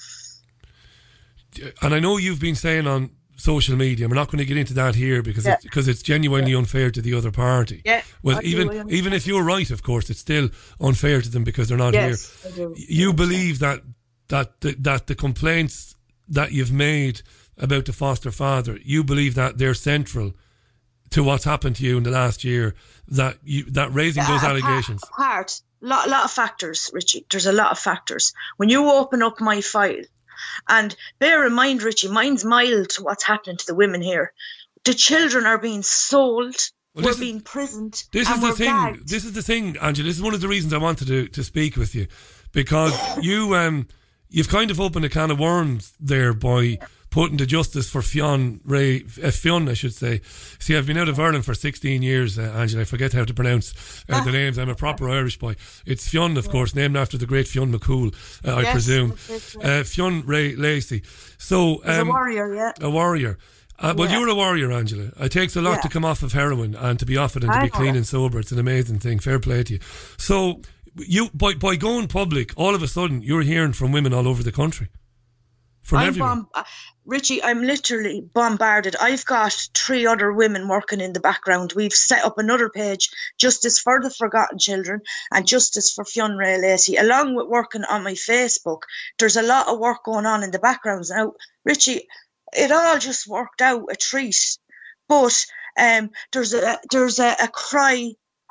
And I know you've been saying on social media, we're not going to get into that here because yeah. it's, because it's genuinely yeah. unfair to the other party. Yeah. Well, even even if you're right, of course, it's still unfair to them because they're not yes, here. I do. You yes, believe that that the, that the complaints that you've made about the foster father, you believe that they're central to what's happened to you in the last year, that you that raising those uh, allegations? Part, a lot, lot of factors, Richie. There's a lot of factors. When you open up my file, and bear in mind, Richie, mine's mild to what's happening to the women here. The children are being sold. Well, we're being imprisoned. This and is the we're thing. gagged. This is the thing, Angela. This is one of the reasons I wanted to, to speak with you, because you um you've kind of opened a can of worms there by putting the justice for Fionn Ray, uh, Fionn, I should say. See, I've been out of Ireland for sixteen years, uh, Angela. I forget how to pronounce uh, the names. I'm a proper Irish boy. It's Fionn, of course, named after the great Fionn McCool, uh, I yes, presume. Uh, Fionn Ray Lacey. So, um, a warrior, yeah. A warrior. Uh, well, yeah. you're a warrior, Angela. It takes a lot yeah. to come off of heroin and to be off it and to I be clean and sober. It's an amazing thing. Fair play to you. So, you by by going public, all of a sudden, you're hearing from women all over the country. From I'm everywhere. bomb- Richie, I'm literally bombarded. I've got three other women working in the background. We've set up another page, Justice for the Forgotten Children and Justice for Fionn Ray Lacey, along with working on my Facebook. There's a lot of work going on in the background. Now, Richie, it all just worked out a treat. But um, there's a there's a, a cry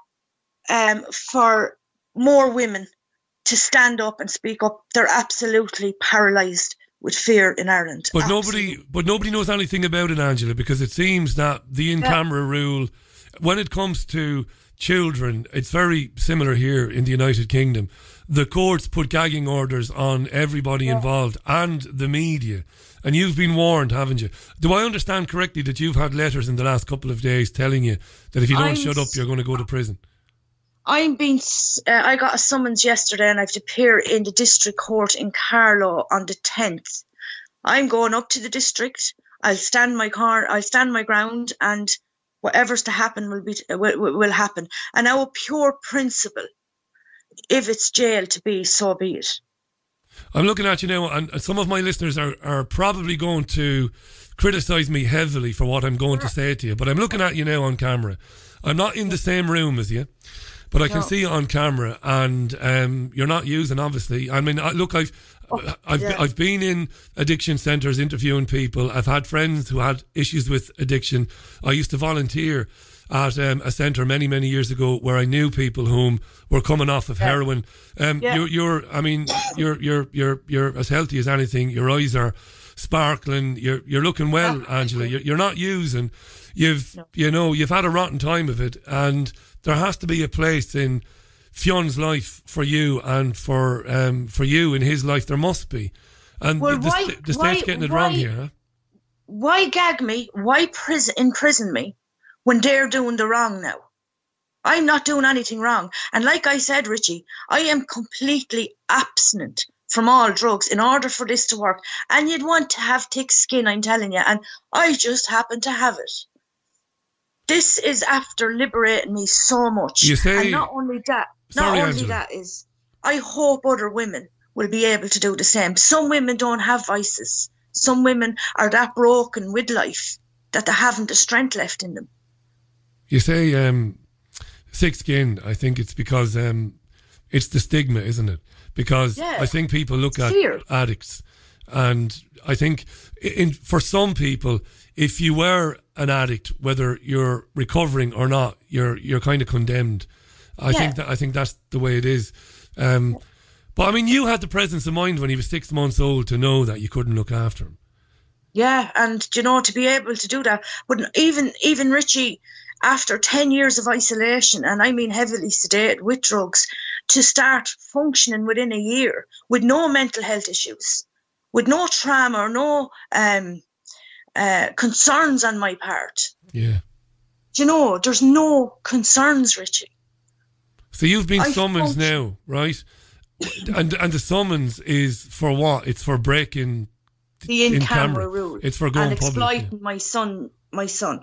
um, for more women to stand up and speak up. They're absolutely paralysed with fear in Ireland. But Absolutely. nobody but nobody knows anything about it, Angela, because it seems that the in-camera yeah. rule, when it comes to children, it's very similar here in the United Kingdom. The courts put gagging orders on everybody yeah. involved and the media. And you've been warned, haven't you? Do I understand correctly that you've had letters in the last couple of days telling you that if you don't I'm shut up, you're going to go to prison? I'm being, uh, I got a summons yesterday and I have to appear in the district court in Carlow on the tenth. I'm going up to the district. I'll stand my car, I'll stand my ground, and whatever's to happen will be will, will happen. And now, a pure principle, if it's jail to be, so be it. I'm looking at you now, and some of my listeners are, are probably going to criticise me heavily for what I'm going to say to you, but I'm looking at you now on camera. I'm not in the same room as you. But I can No. see you on camera, and um, you're not using, obviously. I mean, I, look, I've Oh, I've yeah. I've been in addiction centres interviewing people. I've had friends who had issues with addiction. I used to volunteer at um, a centre many many years ago where I knew people whom were coming off of Yeah. heroin. Um, Yeah. you're, you're, I mean, you're you're you're you're as healthy as anything. Your eyes are sparkling. You're you're looking well, Ah, Angela. You're, you're not using. You've No. you know you've had a rotten time of it, and there has to be a place in Fion's life for you and for um for you in his life. There must be, and Well, the, why- the, the state's why- getting it why- wrong here. Huh? Why gag me? Why prison imprison me when they're doing the wrong now? I'm not doing anything wrong. And like I said, Richie, I am completely abstinent from all drugs in order for this to work. And you'd want to have thick skin, I'm telling you. And I just happen to have it. This is after liberating me so much. You say- and not only that, Sorry, not only Angela. that is, I hope other women will be able to do the same. Some women don't have vices. Some women are that broken with life that they haven't the strength left in them. You say um, thick skin. I think it's because um, it's the stigma, isn't it? Because Yeah. I think people look at Fear. addicts, and I think in, for some people, if you were an addict, whether you're recovering or not, you're you're kind of condemned. I Yeah. think that I think that's the way it is. Um, but I mean, you had the presence of mind when he was six months old to know that you couldn't look after him. Yeah, and you know, to be able to do that. But even even Richie, after ten years of isolation, and I mean heavily sedated with drugs, to start functioning within a year with no mental health issues, with no trauma or no um, uh, concerns on my part. Yeah. You know, there's no concerns, Richie. So you've been I summoned function- now, right? And and the summons is for what? It's for breaking The in-camera in-camera. rule. It's for going and public, exploiting my son, my son.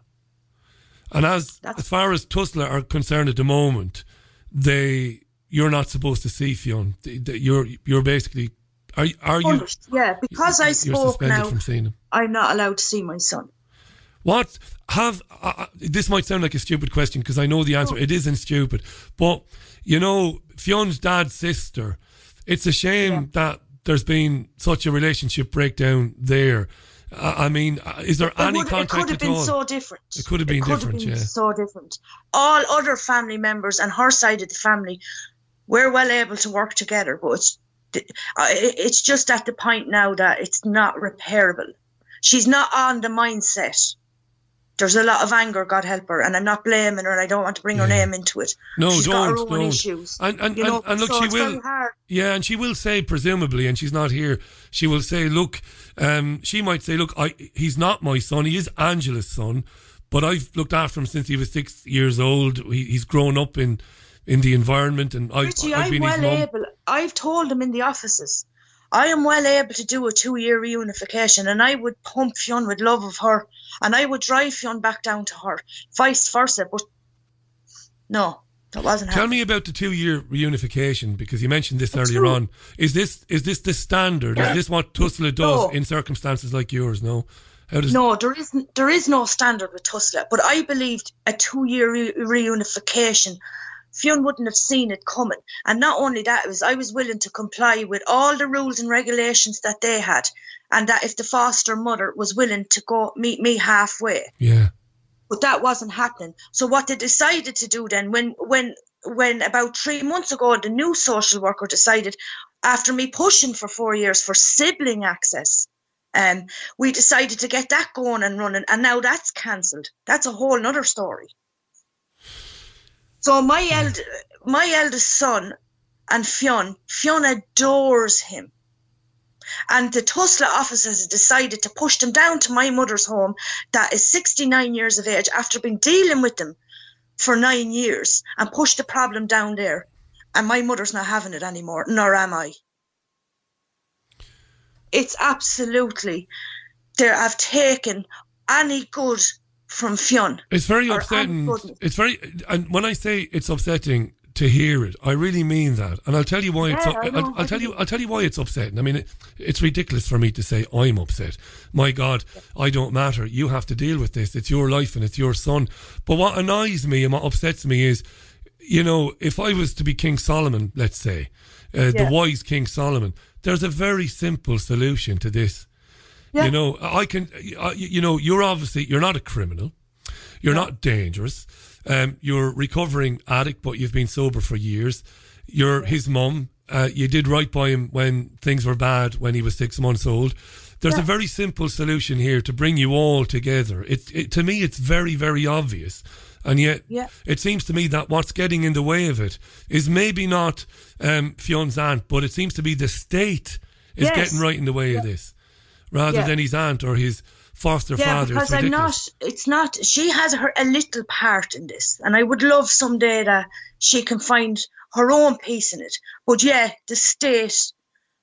And as That's- as far as Tusla are concerned at the moment, they you're not supposed to see Fionn. Th- th- You're you're basically are are you Punished. Yeah, because I you're spoke suspended now, from seeing him. I'm not allowed to see my son. What have uh, uh, this might sound like a stupid question because I know the answer. It isn't stupid, but you know Fionn's dad's sister. It's a shame Yeah. that there's been such a relationship breakdown there. Uh, I mean, uh, is there It any would- it contact could have at been all? so different. It could have been It could different, have been yeah. so different. All other family members and her side of the family were well able to work together, but it's uh, it- it's just at the point now that it's not repairable. She's not on the mindset. There's a lot of anger, God help her, and I'm not blaming her, and I don't want to bring her Yeah. name into it. No, She's got her don't, own don't. issues. And and, you know, and, and look, so she it's will. very hard. Yeah, and she will say, presumably, and she's not here. She will say, "Look, um, she might say, look, I, he's not my son. He is Angela's son, but I've looked after him since he was six years old. He, he's grown up in, in the environment, and I've, Richie, I've I'm been his well mum." able. I've told them in the offices, I am well able to do a two-year reunification, and I would pump Fionn with love of her, and I would drive Fionn back down to her, vice versa. But no, that wasn't Tell happening. me about the two-year reunification because you mentioned this The earlier two- on. Is this is this the standard? Is this what Tusla does No. in circumstances like yours? No, how does No, there is there is no standard with Tusla, but I believed a two-year re- reunification. Fionn wouldn't have seen it coming, and not only that, it was I was willing to comply with all the rules and regulations that they had, and that if the foster mother was willing to go meet me halfway. yeah? But that wasn't happening. So what they decided to do then, when when when about three months ago, the new social worker decided, after me pushing for four years for sibling access, um, we decided to get that going and running, and now that's cancelled. That's a whole nother story. So my eld my eldest son and Fionn, Fionn adores him. And the Tusla officers decided to push them down to my mother's home that is sixty-nine years of age after been dealing with them for nine years and push the problem down there. And my mother's not having it anymore, nor am I. It's absolutely, they have taken any good from Fionn. It's very Or upsetting. ungoodness. It's very, and when I say it's upsetting to hear it, I really mean that, and I'll tell you why it's. Yeah, up- I know, I'll, I'll I tell you. do. I'll tell you why it's upsetting. I mean, it, it's ridiculous for me to say I'm upset. My God, I don't matter. You have to deal with this. It's your life and it's your son. But what annoys me and what upsets me is you know, if I was to be King Solomon, let's say, uh, Yeah. the wise King Solomon, there's a very simple solution to this. Yeah. You know, I can, I- you know, you're obviously, you're not a criminal. You're not dangerous. Um, you're a recovering addict, but you've been sober for years. You're his mum. Uh, you did right by him when things were bad when he was six months old. There's a very simple solution here to bring you all together. It, it to me, it's very, very obvious. And yet, Yeah. it seems to me that what's getting in the way of it is maybe not um, Fionn's aunt, but it seems to be the state is Yes. getting right in the way of this, rather Yeah. than his aunt or his foster Yeah, father. because It's I'm not, ridiculous. it's not, she has her a little part in this. And I would love someday that she can find her own piece in it. But yeah, the state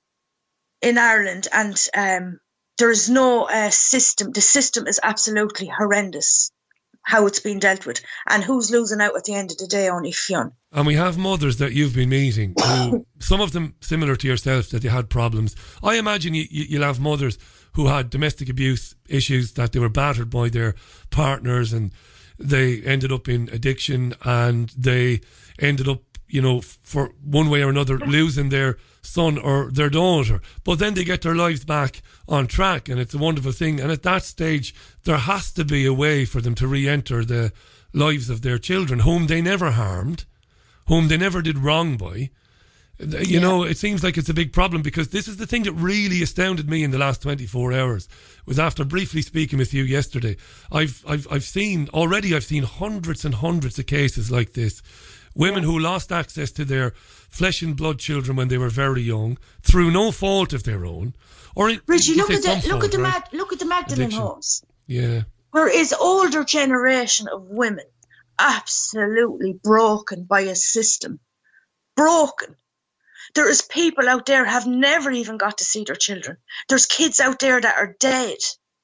in Ireland, and um, there is no uh, system. The system is absolutely horrendous, how it's been dealt with. And who's losing out at the end of the day? Only Fionn. And we have mothers that you've been meeting, who, some of them similar to yourself, that they had problems. I imagine you, you, you'll have mothers who had domestic abuse issues, that they were battered by their partners and they ended up in addiction, and they ended up, you know, for one way or another, losing their son or their daughter. But then they get their lives back on track, and it's a wonderful thing. And at that stage, there has to be a way for them to re-enter the lives of their children, whom they never harmed, whom they never did wrong by. You Yeah. know, it seems like it's a big problem, because this is the thing that really astounded me in the last twenty-four hours. Was after briefly speaking with you yesterday, I've I've I've seen already I've seen hundreds and hundreds of cases like this. Women who lost access to their flesh and blood children when they were very young, through no fault of their own. Or it- Richie, you look say at the some look fault, at the right? Mag, look at the Magdalene Addiction. homes. Yeah. Where is older generation of women absolutely broken by a system. Broken. There is people out there have never even got to see their children. There's kids out there that are dead.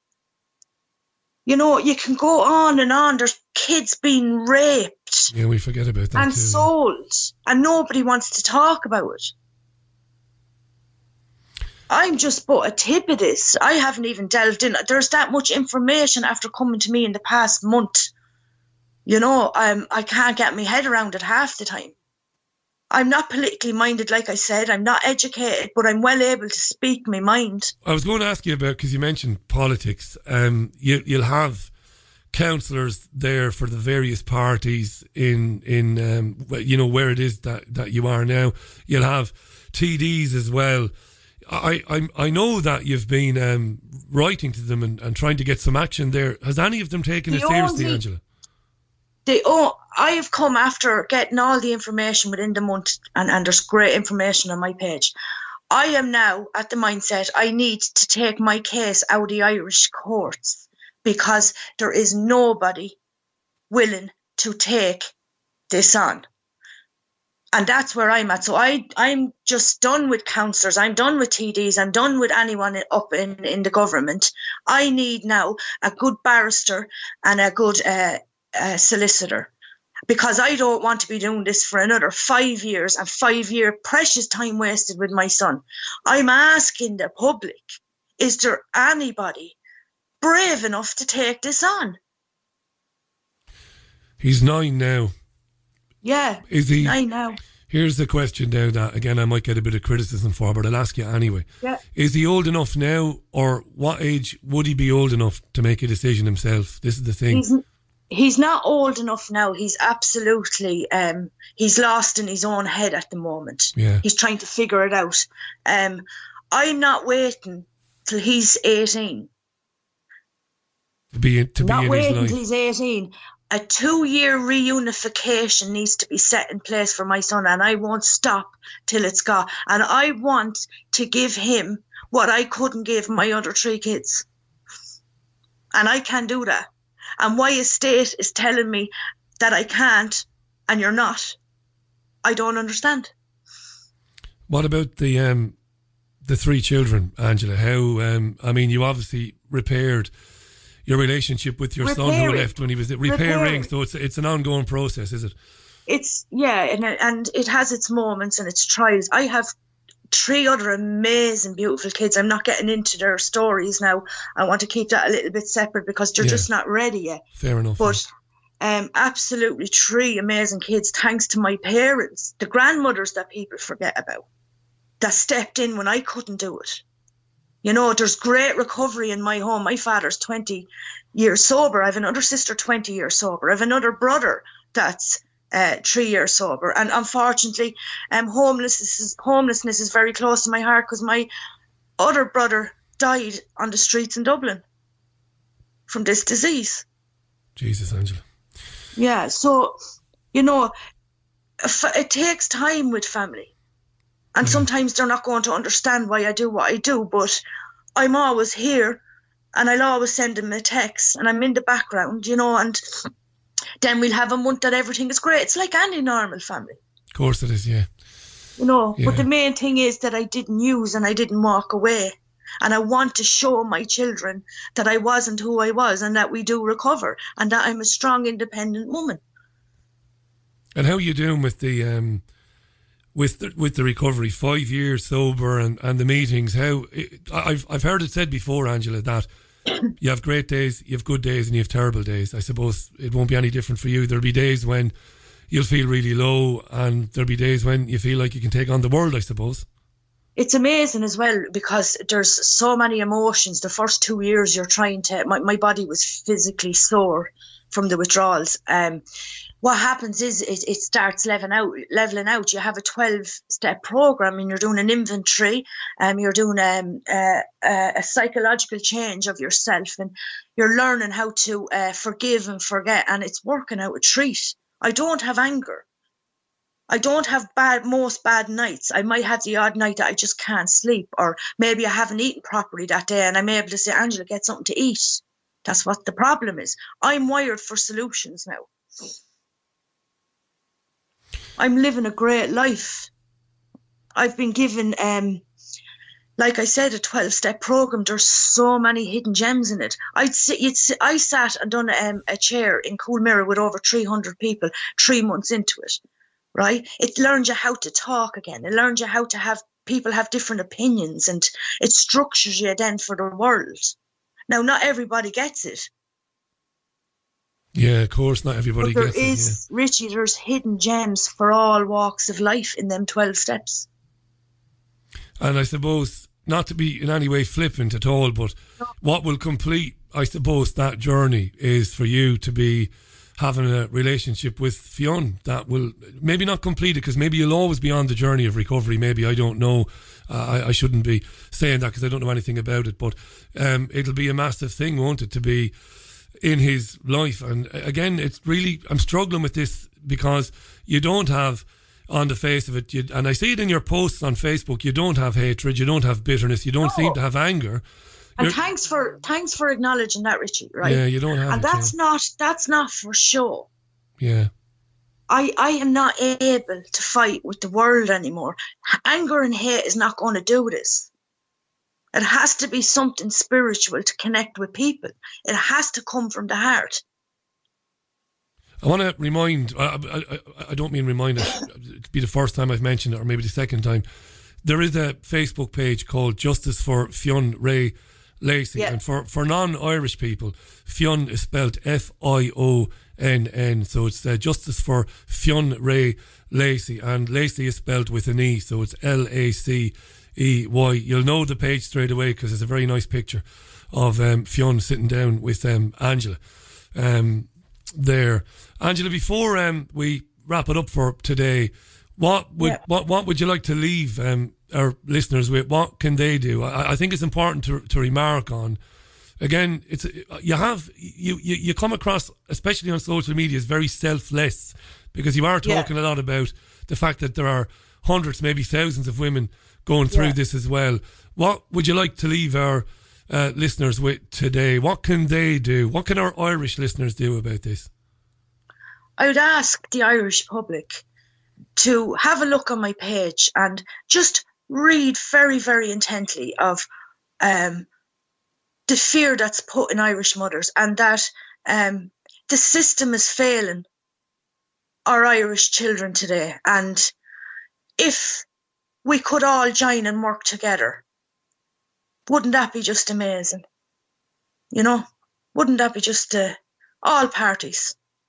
You know, you can go on and on. There's kids being raped Yeah, we forget about that and too. sold, and nobody wants to talk about it. I'm just but a tip of this. I haven't even delved in. There's that much information after coming to me in the past month. You know, um, I can't get my head around it half the time. I'm not politically minded, like I said. I'm not educated, but I'm well able to speak my mind. I was going to ask you about, because you mentioned politics. Um, you, you'll have councillors there for the various parties in in um, wh- you know, where it is that, that you are now. You'll have T Ds as well. I I, I know that you've been um, writing to them and, and trying to get some action there. Has any of them taken The it seriously, only- Angela? They, oh, I have come after getting all the information within the month, and, and there's great information on my page. I am now at the mindset I need to take my case out of the Irish courts, because there is nobody willing to take this on. And that's where I'm at. So I, I'm just done with councillors. I'm done with T Ds. I'm done with anyone up in, in the government. I need now a good barrister and a good uh, uh, solicitor, because I don't want to be doing this for another five years and five year precious time wasted with my son. I'm asking the public, is there anybody brave enough to take this on? He's nine now. Yeah, Is he? I know. Here's the question now that, again, I might get a bit of criticism for, but I'll ask you anyway. Yeah. Is he old enough now, or what age would he be old enough to make a decision himself? This is the thing. He's, he's not old enough now. He's absolutely, um, he's lost in his own head at the moment. Yeah. He's trying to figure it out. Um, I'm not waiting till he's eighteen. To be in, to be Not in his waiting life. till he's eighteen. A two-year reunification needs to be set in place for my son, and I won't stop till it's got. And I want to give him what I couldn't give my other three kids. And I can do that. And why a state is telling me that I can't and you're not, I don't understand. What about the um, the three children, Angela? How, um, I mean, you obviously repaired your relationship with your son who Repairing. left when he was repairing, Repairing. so it's it's an ongoing process, is it? It's, yeah, and, and it has its moments and its trials. I have three other amazing, beautiful kids. I'm not getting into their stories now. I want to keep that a little bit separate because they're Yeah. just not ready yet. Fair enough. But um, absolutely three amazing kids, thanks to my parents, the grandmothers that people forget about, that stepped in when I couldn't do it. You know, there's great recovery in my home. My father's twenty years sober. I have another sister twenty years sober. I have another brother that's uh, three years sober. And unfortunately, um, homelessness is, homelessness is very close to my heart, because my other brother died on the streets in Dublin from this disease. Jesus, Angela. Yeah, so, you know, it takes time with family. And sometimes they're not going to understand why I do what I do, but I'm always here, and I'll always send them a text, and I'm in the background, you know, and then we'll have a month that everything is great. It's like any normal family. Of course it is, yeah. You know, Yeah. but the main thing is that I didn't use and I didn't walk away. And I want to show my children that I wasn't who I was, and that we do recover, and that I'm a strong, independent woman. And how are you doing with the... Um With the, with the recovery, five years sober, and, and the meetings? How it, I've I've heard it said before, Angela, that you have great days, you have good days, and you have terrible days. I suppose it won't be any different for you. There'll be days when you'll feel really low, and there'll be days when you feel like you can take on the world, I suppose. It's amazing as well, because there's so many emotions. The first two years you're trying to, my, my body was physically sore from the withdrawals. Um, what happens is it, it starts leveling out, leveling out. You have a twelve-step program, and you're doing an inventory, um, you're doing um, uh, uh, a psychological change of yourself, and you're learning how to uh, forgive and forget, and it's working out a treat. I don't have anger. I don't have bad, most bad nights. I might have the odd night that I just can't sleep, or maybe I haven't eaten properly that day, and I'm able to say, Angela, get something to eat. That's what the problem is. I'm wired for solutions now. I'm living a great life. I've been given, um, like I said, a twelve-step program. There's so many hidden gems in it. I'd sit, you'd sit, I sat and done um, a chair in Coolmirror with over three hundred people three months into it, right? It learns you how to talk again. It learns you how to have people have different opinions, and it structures you then for the world. Now, not everybody gets it. Yeah, of course, not everybody but there gets is, it. Yeah. Richie, there's hidden gems for all walks of life in them twelve steps. And I suppose, not to be in any way flippant at all, but what will complete, I suppose, that journey is for you to be having a relationship with Fionn that will maybe not complete it, because maybe you'll always be on the journey of recovery. Maybe, I don't know. Uh, I, I shouldn't be saying that because I don't know anything about it, but um, it'll be a massive thing, won't it, to be in his life. And again, it's really, I'm struggling with this because you don't have, on the face of it, you, and I see it in your posts on Facebook, you don't have hatred, you don't have bitterness, you don't No. seem to have anger. And You're, thanks for thanks for acknowledging that, Richie, right? Yeah, you don't have And it, that's yeah. not that's not for show. yeah. I, I am not able to fight with the world anymore. Anger and hate is not going to do this. It has to be something spiritual to connect with people. It has to come from the heart. I want to remind, I, I, I don't mean remind it, it'd be the first time I've mentioned it, or maybe the second time. There is a Facebook page called Justice for Fionn Ray Lacey. Yeah. And for, for non-Irish people, Fionn is spelled F I O N N. So it's uh, Justice for Fionn Ray Lacey. And Lacey is spelled with an E, so it's L A C E Y. You'll know the page straight away because it's a very nice picture of um, Fionn sitting down with um, Angela um, there. Angela, before um, we wrap it up for today, what would Yeah. what what would you like to leave um, our listeners with? What can they do? I, I think it's important to to remark on. Again, it's you have you, you you come across, especially on social media, as very selfless, because you are talking Yeah. a lot about the fact that there are hundreds, maybe thousands of women going through Yeah. this as well. What would you like to leave our uh, listeners with today? What can they do? What can our Irish listeners do about this? I would ask the Irish public to have a look on my page and just read very, very intently of um, the fear that's put in Irish mothers, and that um, the system is failing our Irish children today. And if we could all join and work together, wouldn't that be just amazing? You know, wouldn't that be just uh, all parties?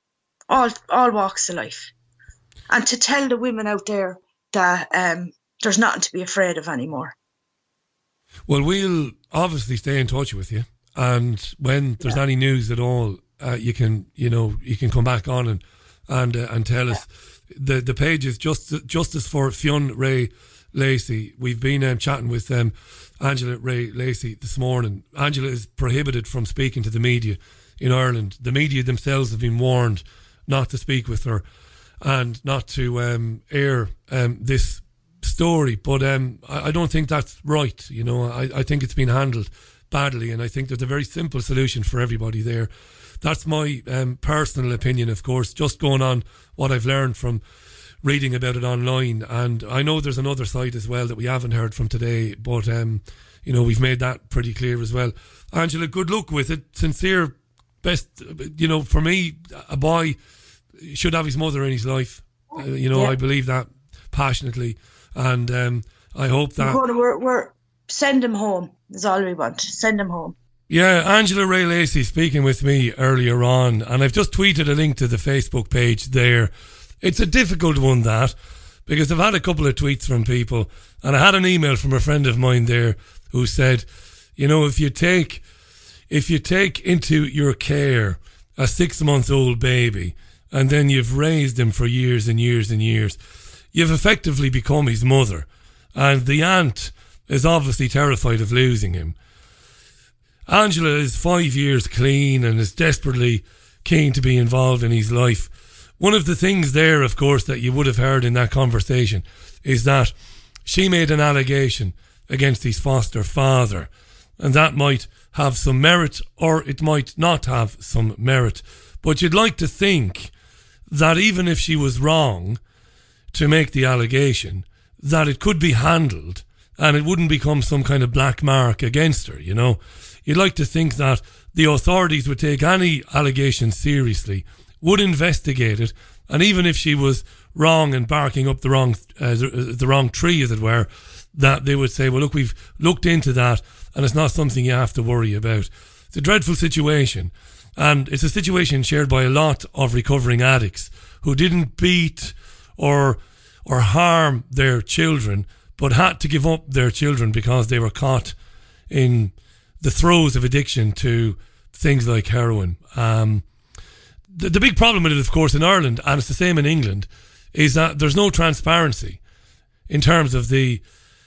all all walks of life, and to tell the women out there that um, there's nothing to be afraid of anymore. Well, we'll obviously stay in touch with you, and when there's yeah. any news at all, uh, you can you know you can come back on and and uh, and tell yeah. us. The the page is just Justice for Fionn Ray Lacey. We've been um, chatting with um, Angela Ray Lacey this morning. Angela is prohibited from speaking to the media in Ireland. The media themselves have been warned not to speak with her and not to um, air um, this story. But um, I, I don't think that's right. You know, I, I think it's been handled badly, and I think there's a very simple solution for everybody there. That's my um, personal opinion, of course, just going on what I've learned from reading about it online. And I know there's another side as well that we haven't heard from today, but, um, you know, we've made that pretty clear as well. Angela, good luck with it. Sincere best, you know, for me, a boy should have his mother in his life. Uh, you know, yeah. I believe that passionately. And um, I hope that... We're, we're, send him home is all we want. Send him home. Yeah, Angela Ray Lacey speaking with me earlier on, and I've just tweeted a link to the Facebook page there. It's a difficult one, that, because I've had a couple of tweets from people, and I had an email from a friend of mine there who said, you know, if you take if you take into your care a six-month-old baby, and then you've raised him for years and years and years, you've effectively become his mother, and the aunt is obviously terrified of losing him. Angela is five years clean and is desperately keen to be involved in his life. One of the things there, of course, that you would have heard in that conversation is that she made an allegation against his foster father, and that might have some merit or it might not have some merit. But you'd like to think that even if she was wrong to make the allegation, that it could be handled and it wouldn't become some kind of black mark against her, you know. You'd like to think that the authorities would take any allegation seriously, would investigate it, and even if she was wrong and barking up the wrong uh, the, the wrong tree, as it were, that they would say, well, look, we've looked into that and it's not something you have to worry about. It's a dreadful situation, and it's a situation shared by a lot of recovering addicts who didn't beat or or harm their children, but had to give up their children because they were caught in the throes of addiction to things like heroin. Um, the, the big problem with it, of course, in Ireland, and it's the same in England, is that there's no transparency in terms of the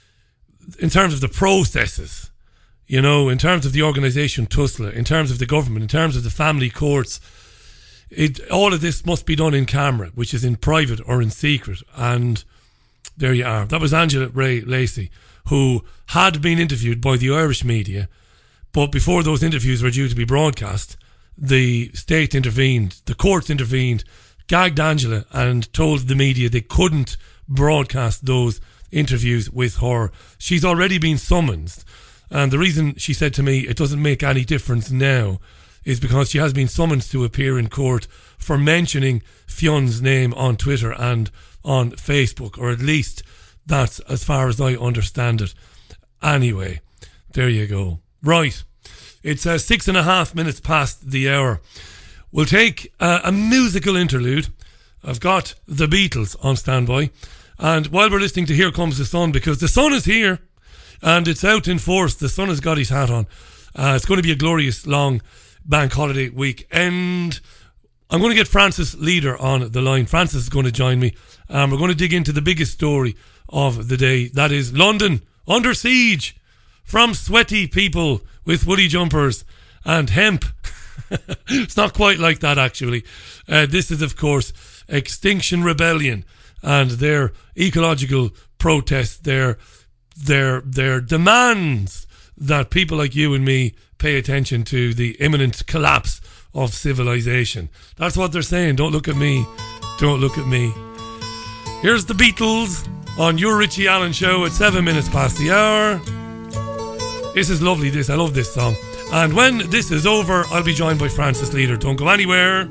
in terms of the processes, you know, in terms of the organisation T U S L A, in terms of the government, in terms of the family courts. It, all of this must be done in camera, which is in private or in secret. And there you are. That was Angela Ray Lacey, who had been interviewed by the Irish media, but before those interviews were due to be broadcast, the state intervened, the courts intervened, gagged Angela and told the media they couldn't broadcast those interviews with her. She's already been summoned, and the reason she said to me it doesn't make any difference now is because she has been summoned to appear in court for mentioning Fionn's name on Twitter and on Facebook, or at least that's as far as I understand it. Anyway, there you go. Right, it's uh, six and a half minutes past the hour. We'll take uh, a musical interlude. I've got the Beatles on standby, and while we're listening to Here Comes the Sun, because the sun is here and it's out in force, the sun has got his hat on. Uh, it's going to be a glorious long bank holiday weekend. I'm going to get Francis Leader on the line. Francis is going to join me, and we're going to dig into the biggest story of the day. That is London under siege from sweaty people with woolly jumpers and hemp. It's not quite like that, actually. Uh, this is, of course, Extinction Rebellion and their ecological protests, their their their demands that people like you and me pay attention to the imminent collapse of civilization. That's what they're saying. Don't look at me. Don't look at me. Here's the Beatles on your Richie Allen show at seven minutes past the hour. This is lovely, this. I love this song. And when this is over, I'll be joined by Francis Leader. Don't go anywhere.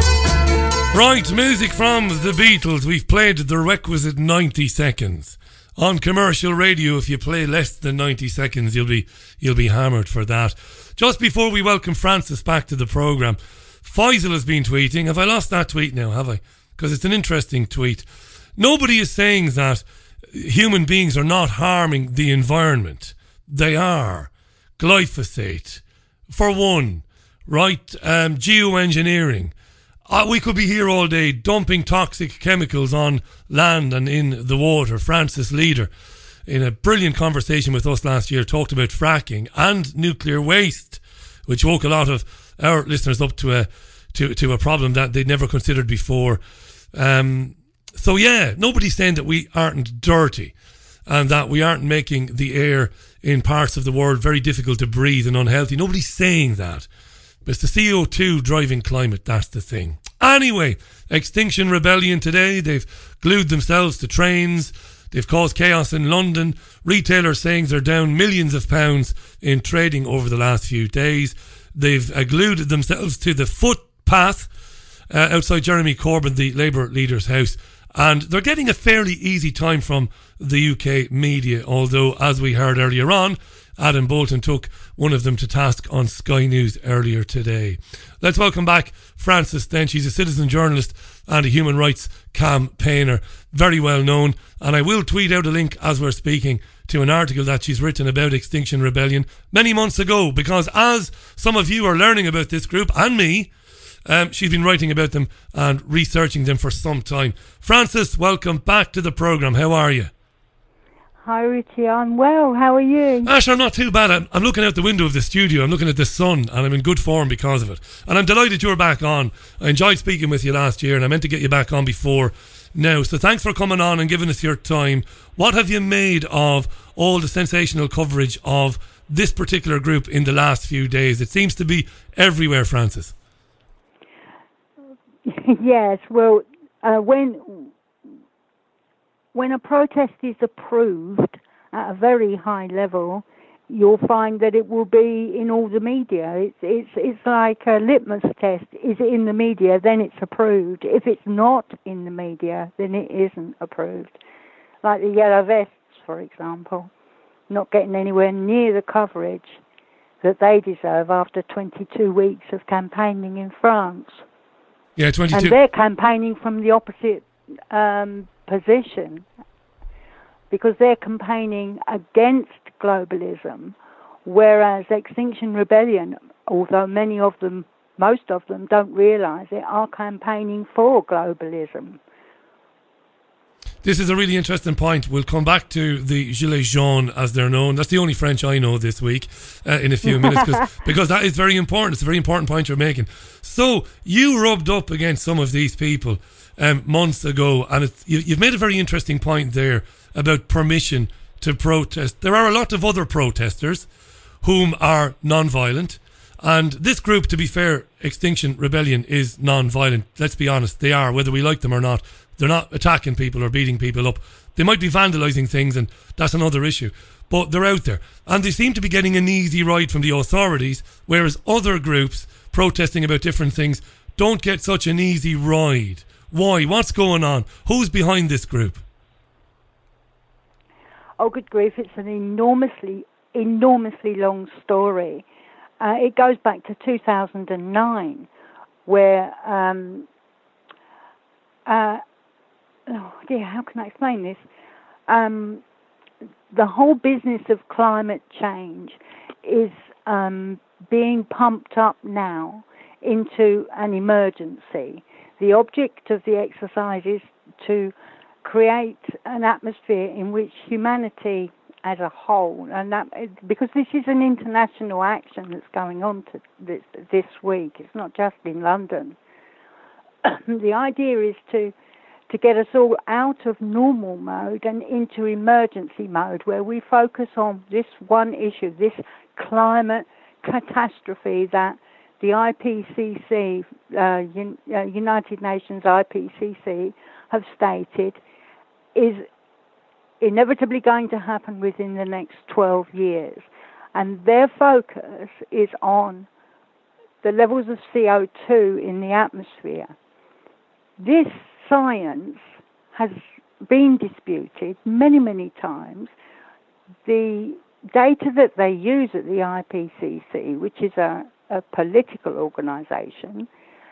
Right, music from the Beatles. We've played the requisite ninety seconds on commercial radio. If you play less than ninety seconds, you'll be you'll be hammered for that. Just before we welcome Francis back to the programme, Faisal has been tweeting. Have I lost that tweet now, have I? Because it's an interesting tweet. Nobody is saying that human beings are not harming the environment. They are. Glyphosate, for one, right? Um, geoengineering. Uh, we could be here all day dumping toxic chemicals on land and in the water. Francis Leader, in a brilliant conversation with us last year, talked about fracking and nuclear waste, which woke a lot of our listeners up to a to, to a problem that they'd never considered before. Um, so yeah, nobody's saying that we aren't dirty and that we aren't making the air in parts of the world very difficult to breathe and unhealthy. Nobody's saying that. But it's the C O two driving climate, that's the thing. Anyway, Extinction Rebellion today. They've glued themselves to trains. They've caused chaos in London. Retailers saying they're down millions of pounds in trading over the last few days. They've uh, glued themselves to the footpath uh, outside Jeremy Corbyn, the Labour leader's house. And they're getting a fairly easy time from the U K media, although, as we heard earlier on, Adam Bolton took one of them to task on Sky News earlier today. Let's welcome back Frances then. She's a citizen journalist and a human rights campaigner, very well known. And I will tweet out a link as we're speaking to an article that she's written about Extinction Rebellion many months ago, because as some of you are learning about this group, and me, um, she's been writing about them and researching them for some time. Frances, welcome back to the programme. How are you? Hi Richie, I'm well. How are you? Ash, I'm not too bad. I'm, I'm looking out the window of the studio. I'm looking at the sun and I'm in good form because of it. And I'm delighted you're back on. I enjoyed speaking with you last year and I meant to get you back on before now. So thanks for coming on and giving us your time. What have you made of all the sensational coverage of this particular group in the last few days? It seems to be everywhere, Frances. Yes, well, uh, when... When a protest is approved at a very high level, you'll find that it will be in all the media. It's it's it's like a litmus test. Is it in the media? Then it's approved. If it's not in the media, then it isn't approved. Like the Yellow Vests, for example, not getting anywhere near the coverage that they deserve after twenty-two weeks of campaigning in France. Yeah, twenty-two. And they're campaigning from the opposite Um, position, because they're campaigning against globalism, whereas Extinction Rebellion, although many of them, most of them don't realise it, are campaigning for globalism. This is a really interesting point. We'll come back to the Gilets jaunes, as they're known. That's the only French I know this week uh, in a few minutes, because that is very important. It's a very important point you're making. So you rubbed up against some of these people um, months ago, and it's, you, you've made a very interesting point there about permission to protest. There are a lot of other protesters whom are non-violent, and this group, to be fair, Extinction Rebellion, is non-violent. Let's be honest, they are, whether we like them or not. They're not attacking people or beating people up. They might be vandalising things, and that's another issue. But they're out there. And they seem to be getting an easy ride from the authorities, whereas other groups protesting about different things don't get such an easy ride. Why? What's going on? Who's behind this group? Oh, good grief, it's an enormously, enormously long story. Uh, it goes back to two thousand nine, where... Um, uh, oh dear, how can I explain this? Um, the whole business of climate change is um, being pumped up now into an emergency. The object of the exercise is to create an atmosphere in which humanity as a whole, and that because this is an international action that's going on to this, this week, it's not just in London. The idea is to to get us all out of normal mode and into emergency mode, where we focus on this one issue, this climate catastrophe that the I P C C, uh, Un- uh, United Nations I P C C, have stated is inevitably going to happen within the next twelve years. And their focus is on the levels of C O two in the atmosphere. This science has been disputed many, many times. The data that they use at the I P C C, which is a, a political organisation,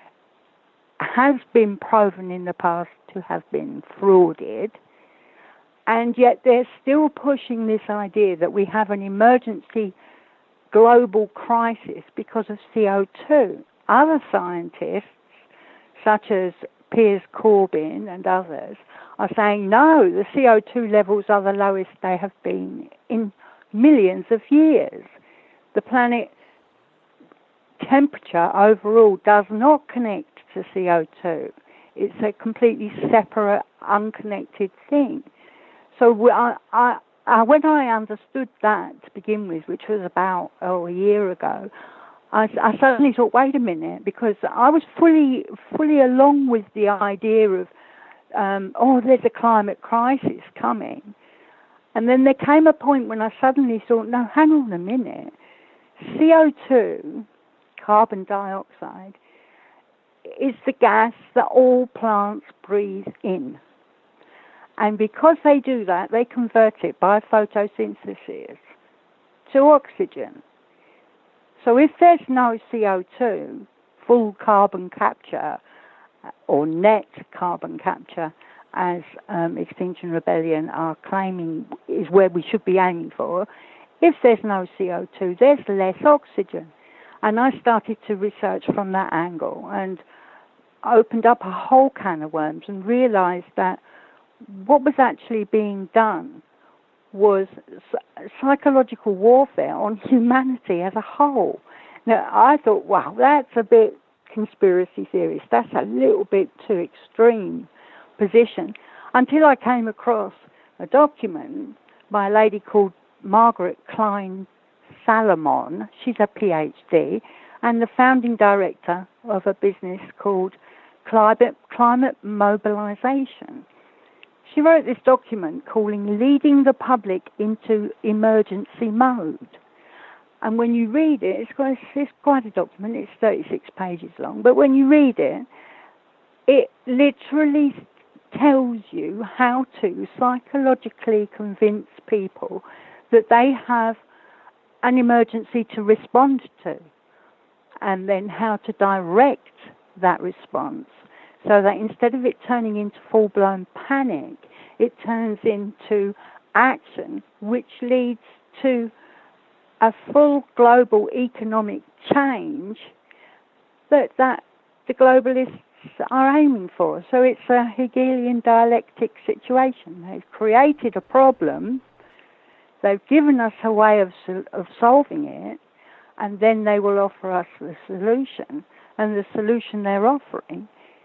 has been proven in the past to have been frauded, and yet they're still pushing this idea that we have an emergency global crisis because of C O two. Other scientists, such as Piers Corbyn and others, are saying, no, the C O two levels are the lowest they have been in millions of years. The planet temperature overall does not connect to C O two. It's a completely separate, unconnected thing. So I, I, I, when I understood that to begin with, which was about oh, a year ago, I, I suddenly thought, wait a minute, because I was fully, fully along with the idea of, um, oh, there's a climate crisis coming. And then there came a point when I suddenly thought, no, hang on a minute. C O two, carbon dioxide, is the gas that all plants breathe in. And because they do that, they convert it by photosynthesis to oxygen. So if there's no C O two, full carbon capture, or net carbon capture, as um, Extinction Rebellion are claiming is where we should be aiming for, if there's no C O two, there's less oxygen. And I started to research from that angle and opened up a whole can of worms and realized that what was actually being done was psychological warfare on humanity as a whole. Now, I thought, wow, that's a bit conspiracy theorist. That's a little bit too extreme position, until I came across a document by a lady called Margaret Klein Salomon. She's a PhD and the founding director of a business called Climate, Climate Mobilization. She wrote this document calling Leading the Public into Emergency Mode. And when you read it, it's quite, it's quite a document, it's thirty-six pages long, but when you read it, it literally tells you how to psychologically convince people that they have an emergency to respond to, and then how to direct that response so that instead of it turning into full-blown panic, it turns into action, which leads to a full global economic change that, that the globalists are aiming for. So it's a Hegelian dialectic situation. They've created a problem, they've given us a way of of solving it, and then they will offer us the solution. And the solution they're offering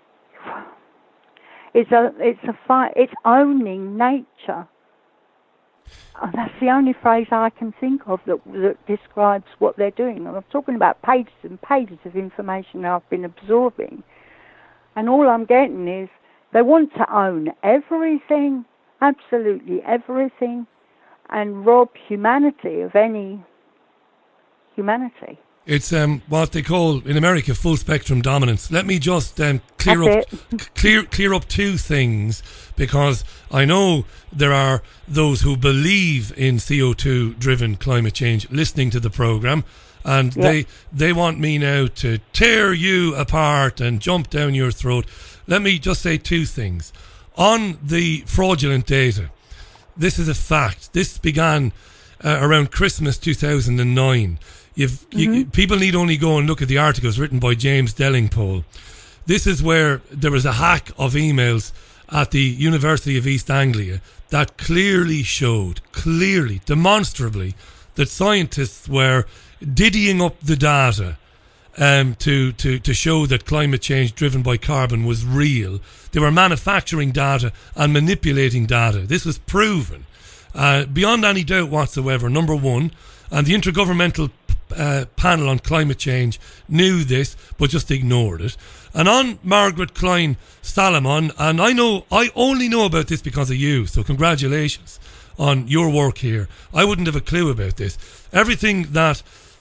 is a it's a fight. It's owning nature. Oh, that's the only phrase I can think of that, that describes what they're doing. I'm talking about pages and pages of information I've been absorbing. And all I'm getting is they want to own everything, absolutely everything, and rob humanity of any humanity. It's um, what they call in America full spectrum dominance. Let me just um, clear That's up c- clear clear up two things, because I know there are those who believe in C O two driven climate change listening to the programme, and Yep. they they want me now to tear you apart and jump down your throat. Let me just say two things. On the fraudulent data, this is a fact. This began uh, around Christmas two thousand nine. You've, Mm-hmm. you, people need only go and look at the articles written by James Dellingpole. This is where there was a hack of emails at the University of East Anglia that clearly showed, clearly, demonstrably, that scientists were diddying up the data um, to, to, to show that climate change driven by carbon was real. They were manufacturing data and manipulating data. This was proven uh, beyond any doubt whatsoever, number one. And the Intergovernmental uh, Panel on Climate Change knew this, but just ignored it. And on Margaret Klein Salomon, and I know, I only know about this because of you, so congratulations on your work here. I wouldn't have a clue about this. Everything that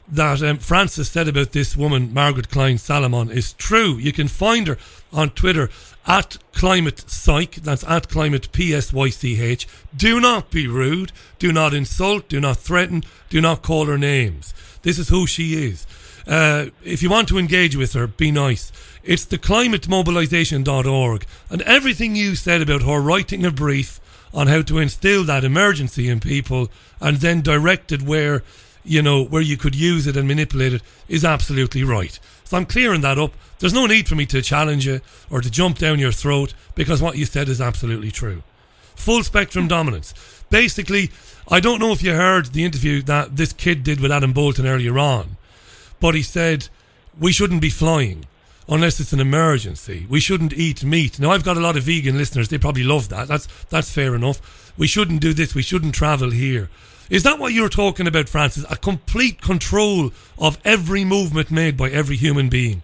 that um, Francis said about this woman, Margaret Klein Salomon, is true. You can find her on Twitter at Climate Psych. That's at Climate P S Y C H. Do not be rude. Do not insult. Do not threaten. Do not call her names. This is who she is. Uh, if you want to engage with her, be nice. It's the climate mobilisation dot org. And everything you said about her writing a brief on how to instill that emergency in people and then direct it where, you know, where you could use it and manipulate it is absolutely right. So I'm clearing that up. There's no need for me to challenge you or to jump down your throat because what you said is absolutely true. Full spectrum dominance. Basically, I don't know if you heard the interview that this kid did with Adam Bolton earlier on, but he said we shouldn't be flying unless it's an emergency. We shouldn't eat meat. Now, I've got a lot of vegan listeners. They probably love that. That's that's fair enough. We shouldn't do this. We shouldn't travel here. Is that what you're talking about, Francis? A complete control of every movement made by every human being?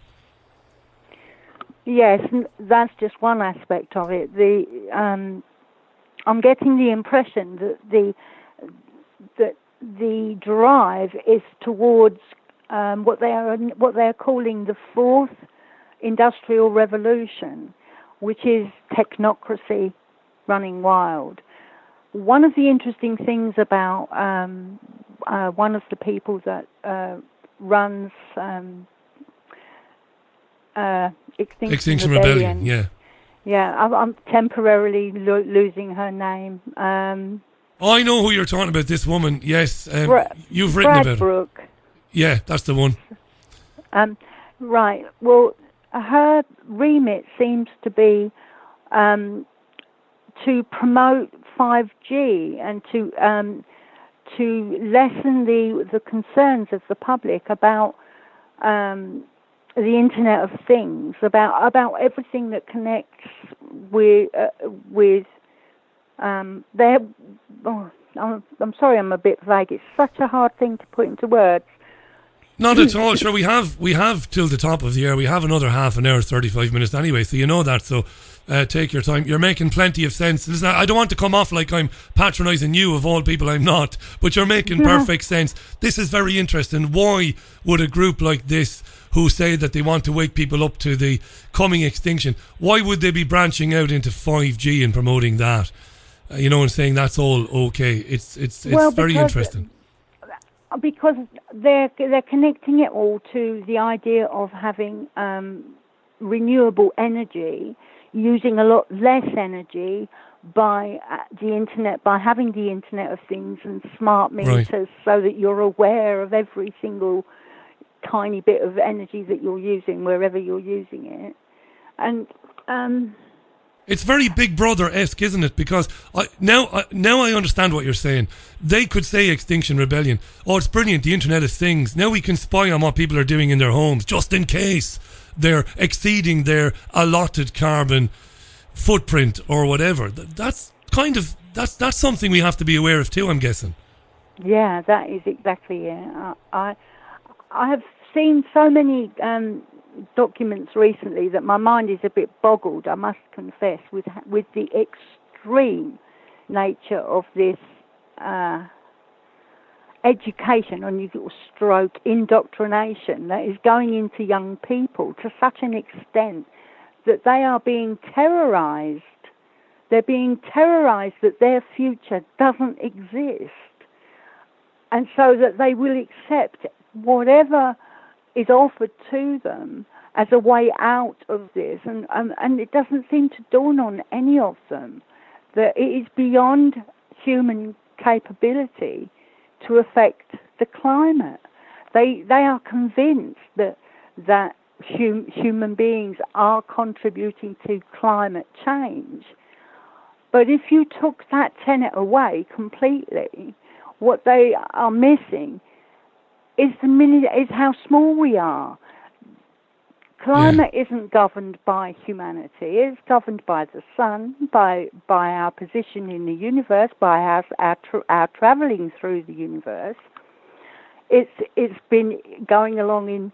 Yes, that's just one aspect of it. The um, I'm getting the impression that the that the drive is towards um, what they are what they are calling the fourth industrial revolution, which is technocracy running wild. One of the interesting things about um, uh, one of the people that uh, runs um, uh, Extinction, Extinction Rebellion, Rebellion, yeah. Yeah, I'm, I'm temporarily lo- losing her name. Um, oh, I know who you're talking about, this woman, yes. Um, Bra- you've written Brad about Brooke. her. Yeah, that's the one. Um, right, well, her remit seems to be um, to promote five G and to um, to lessen the the concerns of the public about um, the Internet of Things, about about everything that connects with uh, with um, their. Oh, I'm, I'm sorry, I'm a bit vague. It's such a hard thing to put into words. Not at all. Sure, we have we have till the top of the year. We have another half an hour, thirty-five minutes anyway. So you know that. So uh, take your time. You're making plenty of sense. Listen, I don't want to come off like I'm patronising you. Of all people, I'm not. But you're making Yeah. perfect sense. This is very interesting. Why would a group like this, who say that they want to wake people up to the coming extinction, why would they be branching out into five G and promoting that? Uh, you know, and saying that's all okay. It's it's it's Well, very because- interesting. Because they're they're connecting it all to the idea of having um, renewable energy, using a lot less energy by uh, the internet, by having the Internet of Things and smart meters, Right. so that you're aware of every single tiny bit of energy that you're using wherever you're using it, and. Um, It's very Big Brother-esque, isn't it? Because I, now, I, now I understand what you're saying. They could say Extinction Rebellion. Oh, it's brilliant, the Internet of Things. Now we can spy on what people are doing in their homes, just in case they're exceeding their allotted carbon footprint or whatever. Th- That's kind of that's that's something we have to be aware of too, I'm guessing. Yeah, that is exactly it. I I, I have seen so many um, documents recently that my mind is a bit boggled, I must confess, with with the extreme nature of this uh, education, on your stroke indoctrination that is going into young people to such an extent that they are being terrorized. They're being terrorized that their future doesn't exist, and so that they will accept whatever is offered to them as a way out of this, and, and and it doesn't seem to dawn on any of them that it is beyond human capability to affect the climate. They they are convinced that that hum, human beings are contributing to climate change, but if you took that tenet away completely, what they are missing is the minute, is how small we are. Climate yeah. isn't governed by humanity. It's governed by the sun, by by our position in the universe, by our our, tra- our travelling through the universe. It's it's been going along in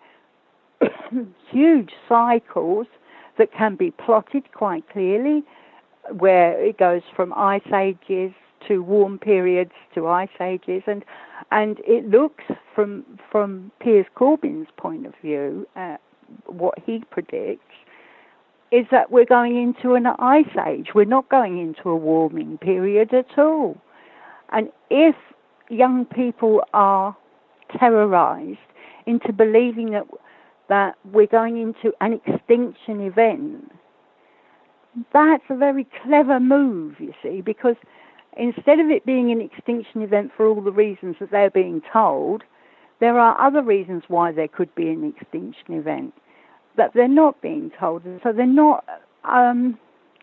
huge cycles that can be plotted quite clearly, where it goes from ice ages to warm periods, to ice ages, and and it looks from from Piers Corbyn's point of view, uh, what he predicts is that we're going into an ice age. We're not going into a warming period at all. And if young people are terrorized into believing that that we're going into an extinction event, that's a very clever move, you see, because instead of it being an extinction event for all the reasons that they're being told, there are other reasons why there could be an extinction event that they're not being told. And so they're not, um,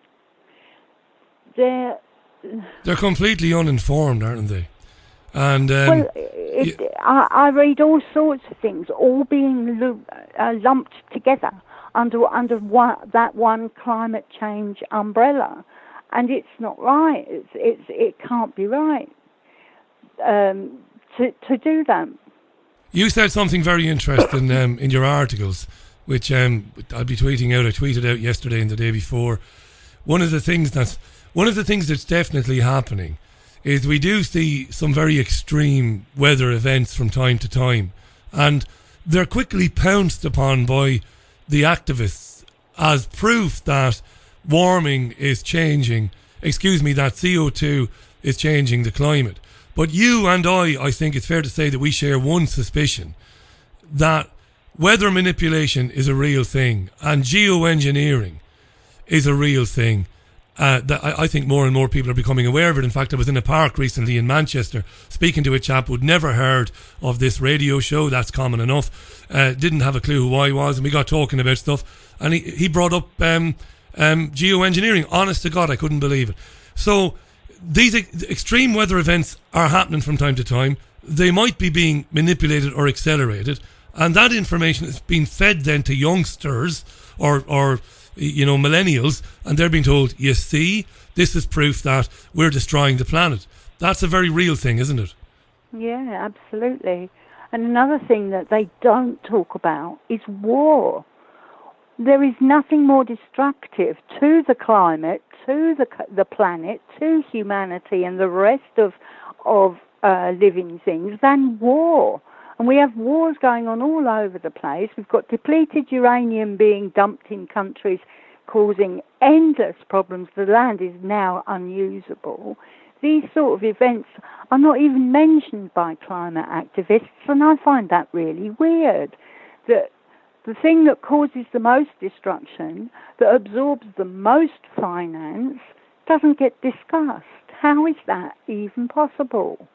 they're... They're completely uninformed, aren't they? And um, well, it, y- I, I read all sorts of things, all being lo- uh, lumped together under under one, that one climate change umbrella, and it's not right. It's, it's it can't be right um, to to do that. You said something very interesting um, in your articles, which um, I'll be tweeting out. I tweeted out yesterday and the day before. One of the things that's one of the things that's definitely happening is we do see some very extreme weather events from time to time, and they're quickly pounced upon by the activists as proof that warming is changing, excuse me, that C O two is changing the climate. But you and I, I think it's fair to say that we share one suspicion, that weather manipulation is a real thing and geoengineering is a real thing. Uh, that I, I think more and more people are becoming aware of it. In fact, I was in a park recently in Manchester speaking to a chap who'd never heard of this radio show. That's common enough. Uh, didn't have a clue who I was, and we got talking about stuff. And he, he brought up um, um, geoengineering. Honest to God, I couldn't believe it. So these ex- extreme weather events are happening from time to time. They might be being manipulated or accelerated, and that information is being fed then to youngsters or or you know, millennials, and they're being told, you see, this is proof that we're destroying the planet. That's a very real thing, isn't it? Yeah, absolutely. And another thing that they don't talk about is war. There is nothing more destructive to the climate, to the the planet, to humanity and the rest of, of uh, living things than war. And we have wars going on all over the place. We've got depleted uranium being dumped in countries, causing endless problems. The land is now unusable. These sort of events are not even mentioned by climate activists, and I find that really weird. That the thing that causes the most destruction, that absorbs the most finance, doesn't get discussed. How is that even possible?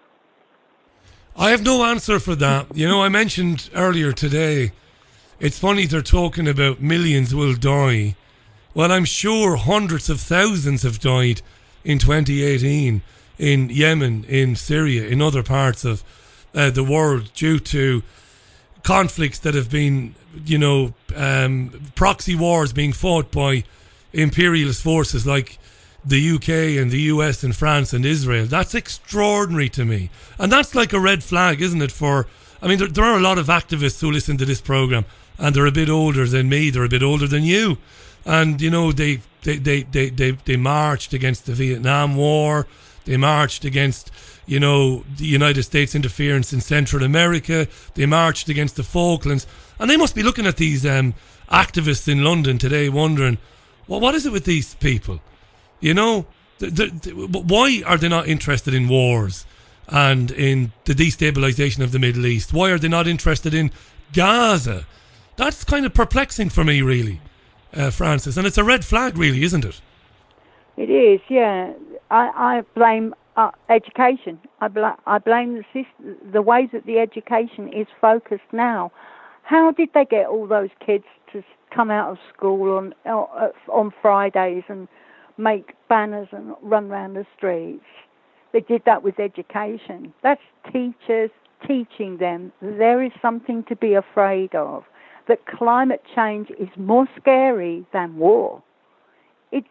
I have no answer for that. You know, I mentioned earlier today, it's funny they're talking about millions will die. Well, I'm sure hundreds of thousands have died in twenty eighteen in Yemen, in Syria, in other parts of uh, the world due to conflicts that have been, you know, um, proxy wars being fought by imperialist forces like the U K and the U S and France and Israel. That's extraordinary to me. And that's like a red flag, isn't it? For, I mean, there, there are a lot of activists who listen to this program, and they're a bit older than me, they're a bit older than you. And, you know, they, they, they, they, they, they marched against the Vietnam War, they marched against, you know, the United States interference in Central America, they marched against the Falklands, and they must be looking at these um, activists in London today wondering, well, what is it with these people? You know, the, the, the, why are they not interested in wars and in the destabilization of the Middle East? Why are they not interested in Gaza? That's kind of perplexing for me, really, uh, Francis. And it's a red flag, really, isn't it? It is, yeah. I, I blame uh, education. I, bl- I blame the, system, the way that the education is focused now. How did they get all those kids to come out of school on uh, on Fridays and make banners and run around the streets? They did that with education. That's teachers teaching them there is something to be afraid of, that climate change is more scary than war. It's.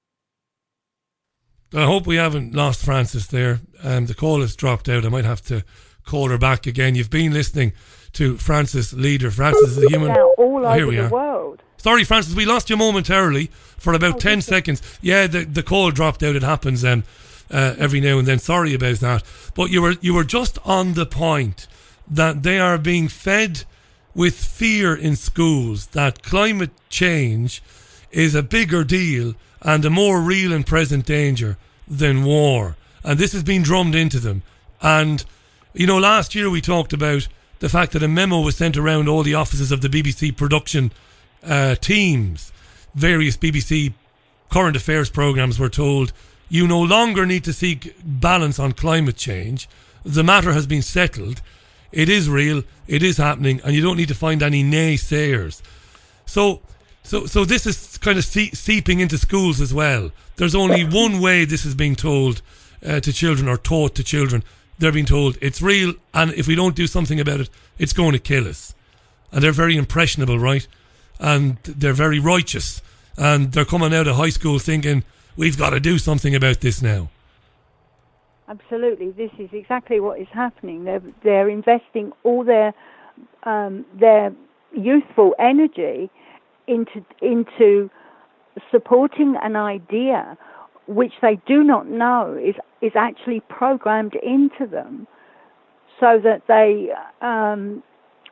I hope we haven't lost Francis there. Um, the call has dropped out. I might have to call her back again. You've been listening to Francis Leader. Francis is a human... Now all oh, here over we the are. world. Sorry, Francis, we lost you momentarily for about oh, ten seconds. Yeah, the the call dropped out. It happens. Um, uh, every now and then. Sorry about that. But you were you were just on the point that they are being fed with fear in schools that climate change is a bigger deal and a more real and present danger than war. And this has been drummed into them. And, you know, last year we talked about the fact that a memo was sent around all the offices of the B B C production uh, teams. Various B B C current affairs programmes were told, you no longer need to seek balance on climate change. The matter has been settled. It is real, it is happening, and you don't need to find any naysayers. So so, so this is kind of see, seeping into schools as well. There's only one way this is being told uh, to children, or taught to children. They're being told it's real, and if we don't do something about it, it's going to kill us. And they're very impressionable, right? And they're very righteous. And they're coming out of high school thinking, we've got to do something about this now. Absolutely, this is exactly what is happening. They're they're investing all their um, their youthful energy into into supporting an idea which they do not know is is actually programmed into them, so that they um,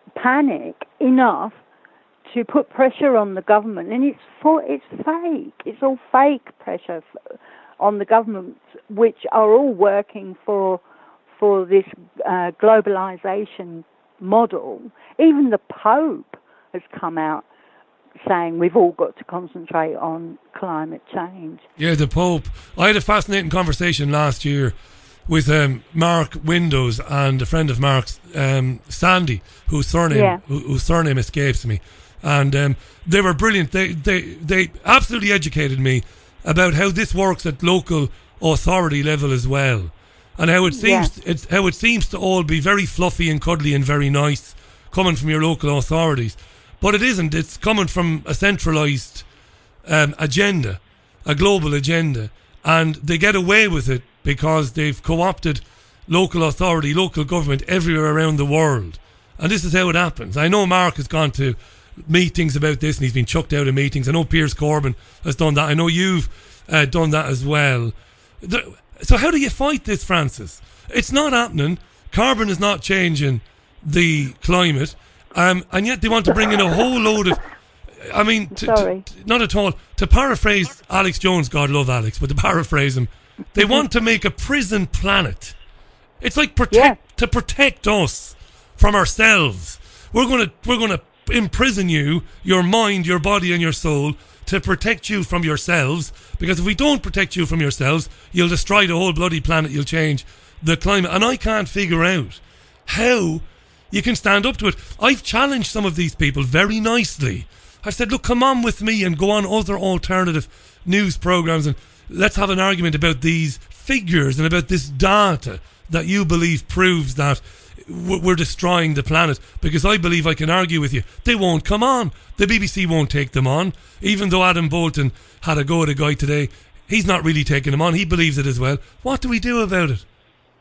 panic enough to put pressure on the government. And it's for it's fake. It's all fake pressure on the government, which are all working for for this uh, globalization model. Even the Pope has come out saying we've all got to concentrate on climate change. Yeah, the Pope. I had a fascinating conversation last year with um, Mark Windows and a friend of Mark's, um, Sandy, whose surname yeah. who, whose surname escapes me, and um, they were brilliant. They they they absolutely educated me about how this works at local authority level as well, and how it seems yeah. it's how it seems to all be very fluffy and cuddly and very nice coming from your local authorities, but it isn't. It's coming from a centralised um, agenda, a global agenda, and they get away with it because they've co-opted local authority, local government everywhere around the world, and this is how it happens. I know Mark has gone to meetings about this and he's been chucked out of meetings. I know Piers Corbyn has done that. I know you've uh, done that as well. The, so how do you fight this, Francis? It's not happening. Carbon is not changing the climate, um, and yet they want to bring in a whole load of, I mean, to, to, not at all, to paraphrase Alex Jones, God love Alex, but to paraphrase him, they want to make a prison planet. It's like protect yeah. to protect us from ourselves. We're gonna we're gonna imprison you, your mind, your body and your soul, to protect you from yourselves, because if we don't protect you from yourselves, you'll destroy the whole bloody planet, you'll change the climate. And I can't figure out how you can stand up to it. I've challenged some of these people very nicely. I've said, look, come on with me and go on other alternative news programmes and let's have an argument about these figures and about this data that you believe proves that we're destroying the planet, because I believe I can argue with you. They won't come on. The B B C won't take them on. Even though Adam Bolton had a go at a guy today, he's not really taking them on. He believes it as well. What do we do about it?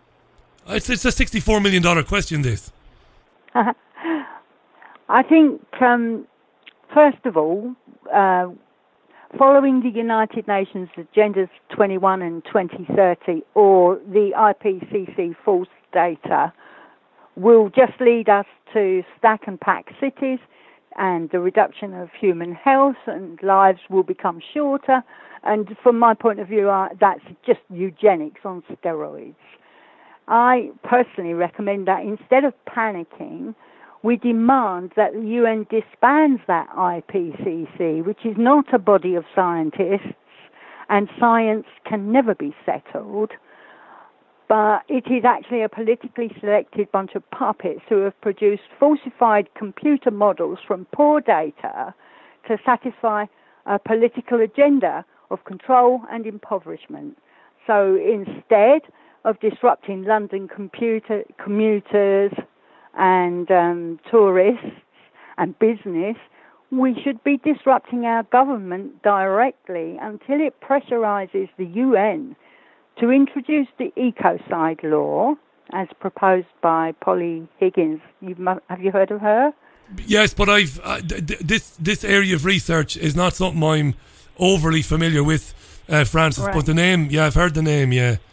It's, it's a sixty-four million dollars question, this. I think, um, first of all, uh, following the United Nations Agendas twenty-one and twenty thirty, or the I P C C false data, will just lead us to stack and pack cities and the reduction of human health, and lives will become shorter. And from my point of view, uh, that's just eugenics on steroids. I personally recommend that instead of panicking, we demand that the U N disbands that I P C C, which is not a body of scientists, and science can never be settled. But it is actually a politically selected bunch of puppets who have produced falsified computer models from poor data to satisfy a political agenda of control and impoverishment. So instead of disrupting London computer commuters and um, tourists and business, we should be disrupting our government directly until it pressurizes the U N to introduce the ecocide law, as proposed by Polly Higgins. You've, have you heard of her? Yes, but I've uh, th- this this area of research is not something I'm overly familiar with, uh, Francis. Right. But the name, yeah, I've heard the name, yeah.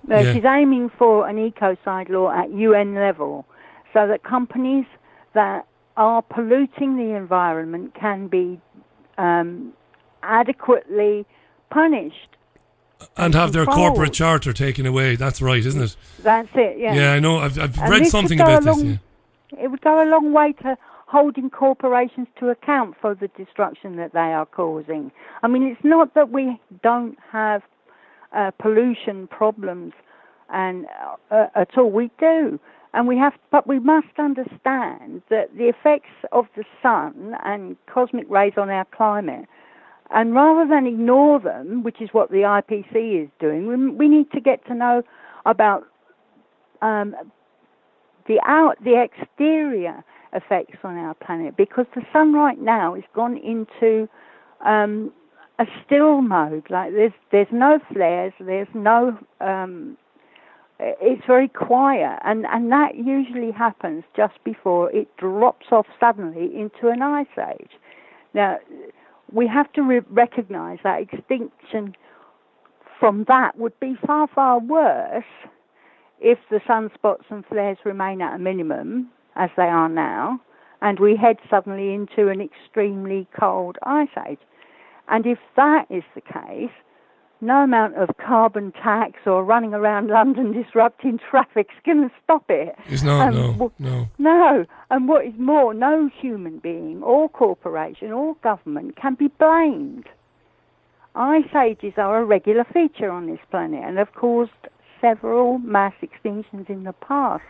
No, Yeah. she's aiming for an ecocide law at U N level, so that companies that are polluting the environment can be um, adequately punished. And have their controlled. corporate charter taken away. That's right, isn't it? That's it, yeah. Yeah, I know. I've, I've And read this something would go about a long, this. Yeah. It would go a long way to holding corporations to account for the destruction that they are causing. I mean, it's not that we don't have uh, pollution problems and uh, at all. We do. And we have, but we must understand that the effects of the sun and cosmic rays on our climate, and rather than ignore them, which is what the I P C is doing, we, we need to get to know about um, the out, the exterior effects on our planet, because the sun right now has gone into um, a still mode. Like there's there's no flares, there's no. Um, it's very quiet, and, and that usually happens just before it drops off suddenly into an ice age. Now, we have to re- recognise that extinction from that would be far, far worse if the sunspots and flares remain at a minimum, as they are now, and we head suddenly into an extremely cold ice age. And if that is the case, no amount of carbon tax or running around London disrupting traffic is going to stop it. It's not, Um, no, w- no. No, and what is more, no human being or corporation or government can be blamed. Ice ages are a regular feature on this planet and have caused several mass extinctions in the past.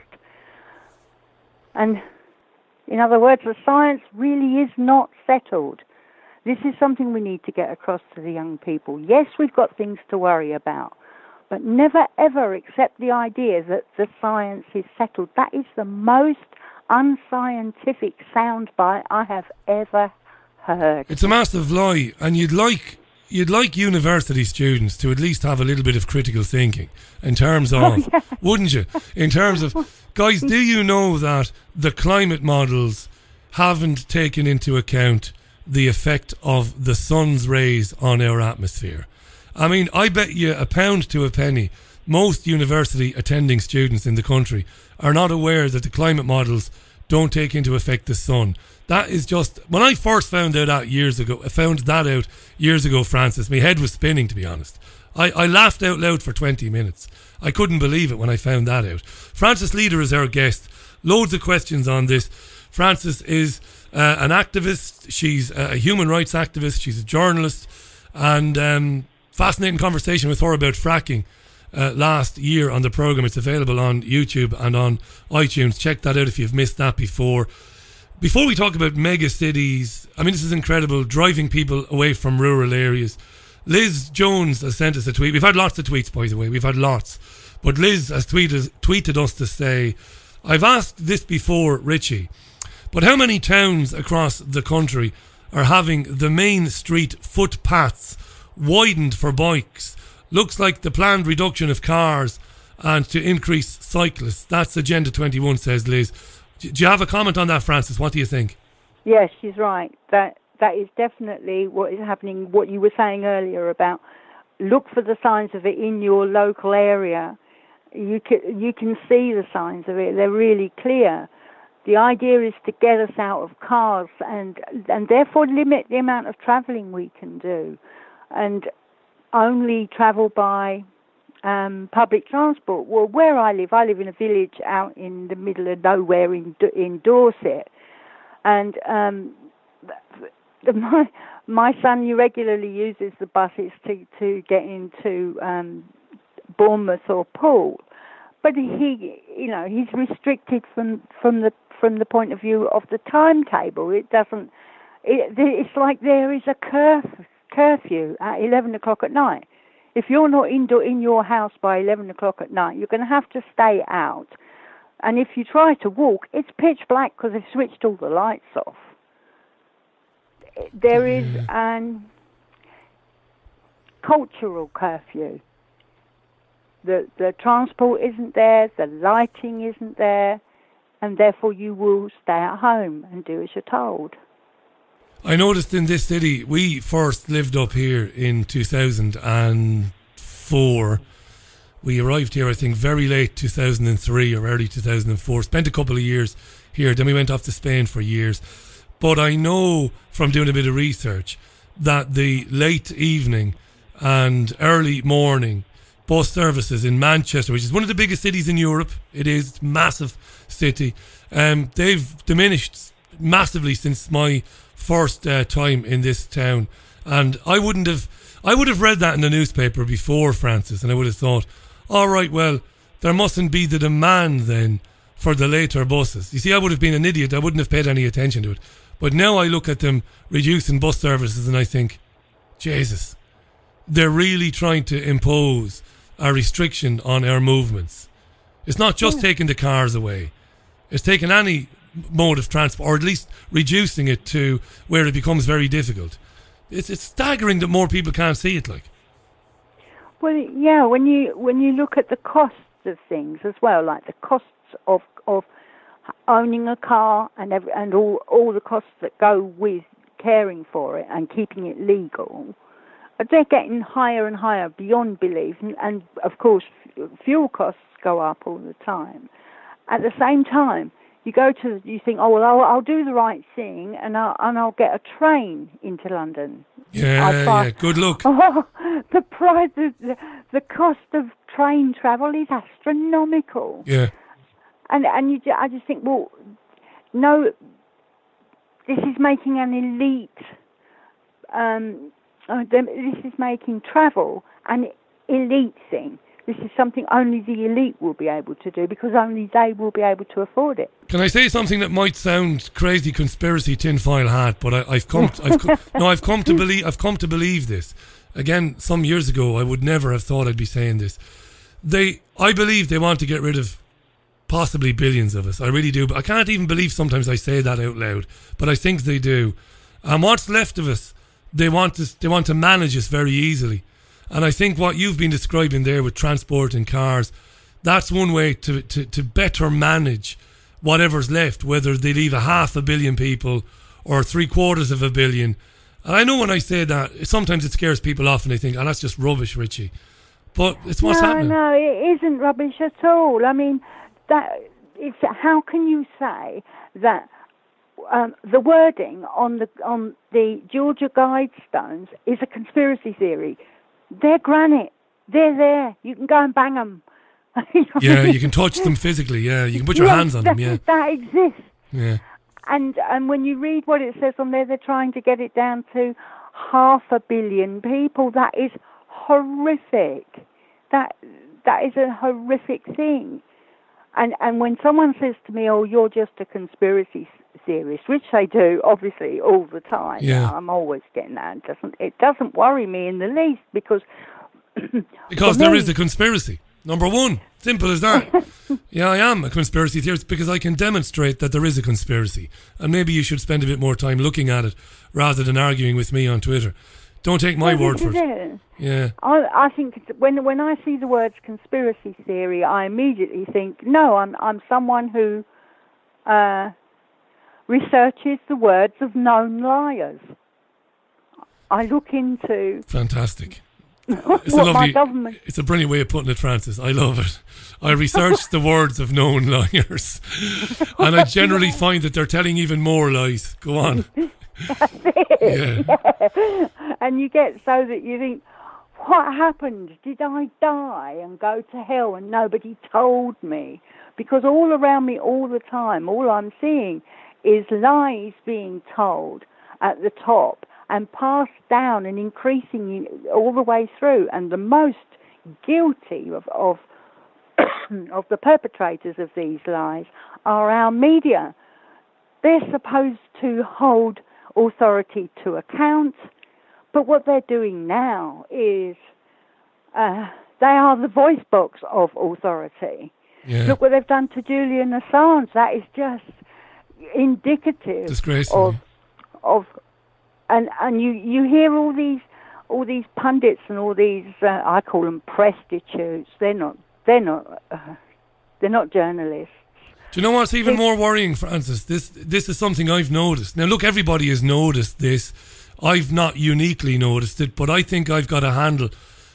And in other words, the science really is not settled. This is something we need to get across to the young people. Yes, we've got things to worry about, but never ever accept the idea that the science is settled. That is the most unscientific soundbite I have ever heard. It's a massive lie, and you'd like you'd like university students to at least have a little bit of critical thinking in terms of, Oh, yeah. wouldn't you? In terms of, guys, do you know that the climate models haven't taken into account the effect of the sun's rays on our atmosphere? I mean, I bet you a pound to a penny, most university attending students in the country are not aware that the climate models don't take into effect the sun. That is just, when I first found out that years ago, I found that out years ago, Francis, my head was spinning, to be honest. I, I laughed out loud for twenty minutes. I couldn't believe it when I found that out. Frances Leader is our guest. Loads of questions on this. Frances is uh, an activist. She's a human rights activist. She's a journalist. And um, fascinating conversation with her about fracking uh, last year on the programme. It's available on YouTube and on iTunes. Check that out if you've missed that before. Before we talk about mega cities, I mean, this is incredible, driving people away from rural areas. Liz Jones has sent us a tweet. We've had lots of tweets, by the way. We've had lots. But Liz has tweeted, tweeted us to say, I've asked this before, Richie, but how many towns across the country are having the main street footpaths widened for bikes? Looks like the planned reduction of cars and to increase cyclists. That's Agenda twenty-one, says Liz. Do you have a comment on that, Francis? What do you think? Yes, she's right. That that is definitely what is happening. What you were saying earlier about look for the signs of it in your local area. You can you can see the signs of it. They're really clear. The idea is to get us out of cars and and therefore limit the amount of travelling we can do, and only travel by um, public transport. Well, where I live, I live in a village out in the middle of nowhere in in Dorset, and um, the, my my son regularly uses the buses to to get into Um, Bournemouth or Poole, but he, you know, he's restricted from from the from the point of view of the timetable. It doesn't. It, it's like there is a curf, curfew at eleven o'clock at night. If you're not in in your house by eleven o'clock at night, you're going to have to stay out. And if you try to walk, it's pitch black because they've switched all the lights off. There is an cultural curfew. The the transport isn't there, the lighting isn't there, and therefore you will stay at home and do as you're told. I noticed in this city, we first lived up here in two thousand four, We arrived here, I think, very late two thousand three or early two thousand four. Spent a couple of years here. Then we went off to Spain for years. But I know from doing a bit of research that the late evening and early morning bus services in Manchester, which is one of the biggest cities in Europe, it is a massive city, um, they've diminished massively since my first uh, time in this town. And I wouldn't have, I would have read that in the newspaper before, Francis, and I would have thought, all right, well, there mustn't be the demand then for the later buses. You see, I would have been an idiot. I wouldn't have paid any attention to it. But now I look at them reducing bus services and I think, Jesus, they're really trying to impose a restriction on our movements. It's not just yeah. taking the cars away. It's taking any mode of transport, or at least reducing it to where it becomes very difficult. It's it's staggering that more people can't see it, like. Well, yeah, when you when you look at the costs of things as well, like the costs of of owning a car and every, and all all the costs that go with caring for it and keeping it legal, they're getting higher and higher beyond belief. And, and of course, fuel costs go up all the time. At the same time, you go to you think, oh well, I'll, I'll do the right thing and I'll and I'll get a train into London. Yeah, yeah. Good luck. Oh, the price, the, the cost of train travel is astronomical. Yeah. And and you, I just think, well, no, this is making an elite. Um, uh, this is making travel an elite thing. This is something only the elite will be able to do because only they will be able to afford it. Can I say something that might sound crazy, conspiracy tinfoil hat? But I, I've come, to, I've come, no, I've come to believe, I've come to believe this. Again, some years ago, I would never have thought I'd be saying this. They, I believe, they want to get rid of possibly billions of us. I really do. But I can't even believe sometimes I say that out loud. But I think they do. And what's left of us, they want to, they want to manage us very easily. And I think what you've been describing there with transport and cars, that's one way to, to, to better manage whatever's left, whether they leave a half a billion people or three quarters of a billion. And I know when I say that, sometimes it scares people off and they think, oh, that's just rubbish, Richie. But it's what's no, happening. No, it isn't rubbish at all. I mean, that it's, how can you say that um, the wording on the on the Georgia Guidestones is a conspiracy theory? They're granite. They're there. You can go and bang them. Yeah, you can touch them physically. Yeah, you can put your yes, hands on that, them. Yeah, that exists. Yeah, and and when you read what it says on there, they're trying to get it down to half a billion people. That is horrific. That that is a horrific thing. And and when someone says to me, "Oh, you're just a conspiracy theorist," which they do, obviously, all the time. Yeah. I'm always getting that. It doesn't it doesn't worry me in the least because because there me, is a conspiracy. Number one, simple as that. Yeah, I am a conspiracy theorist because I can demonstrate that there is a conspiracy, and maybe you should spend a bit more time looking at it rather than arguing with me on Twitter. Don't take my well, word for it. it. Yeah. I, I think when when I see the words conspiracy theory, I immediately think, no, I'm I'm someone who uh, researches the words of known liars. I look into fantastic. It's a what my lovely, government. It's a brilliant way of putting it, Francis. I love it. I research the words of known liars, and I generally find that they're telling even more lies. Go on. That's it. Yeah. Yeah. And you get so that you think, what happened? Did I die and go to hell and nobody told me? Because all around me all the time, all I'm seeing is lies being told at the top and passed down and increasing all the way through. And the most guilty of of, of the perpetrators of these lies are our media. They're supposed to hold authority to account, but what they're doing now is uh, they are the voice box of authority. Yeah. Look what they've done to Julian Assange. That is just indicative Disgraceful. of of and and you, you hear all these all these pundits and all these uh, I call them prostitutes. They're not they're not uh, they're not journalists. Do you know what's even more worrying, Francis? This this is something I've noticed. Now, look, everybody has noticed this. I've not uniquely noticed it, but I think I've got a handle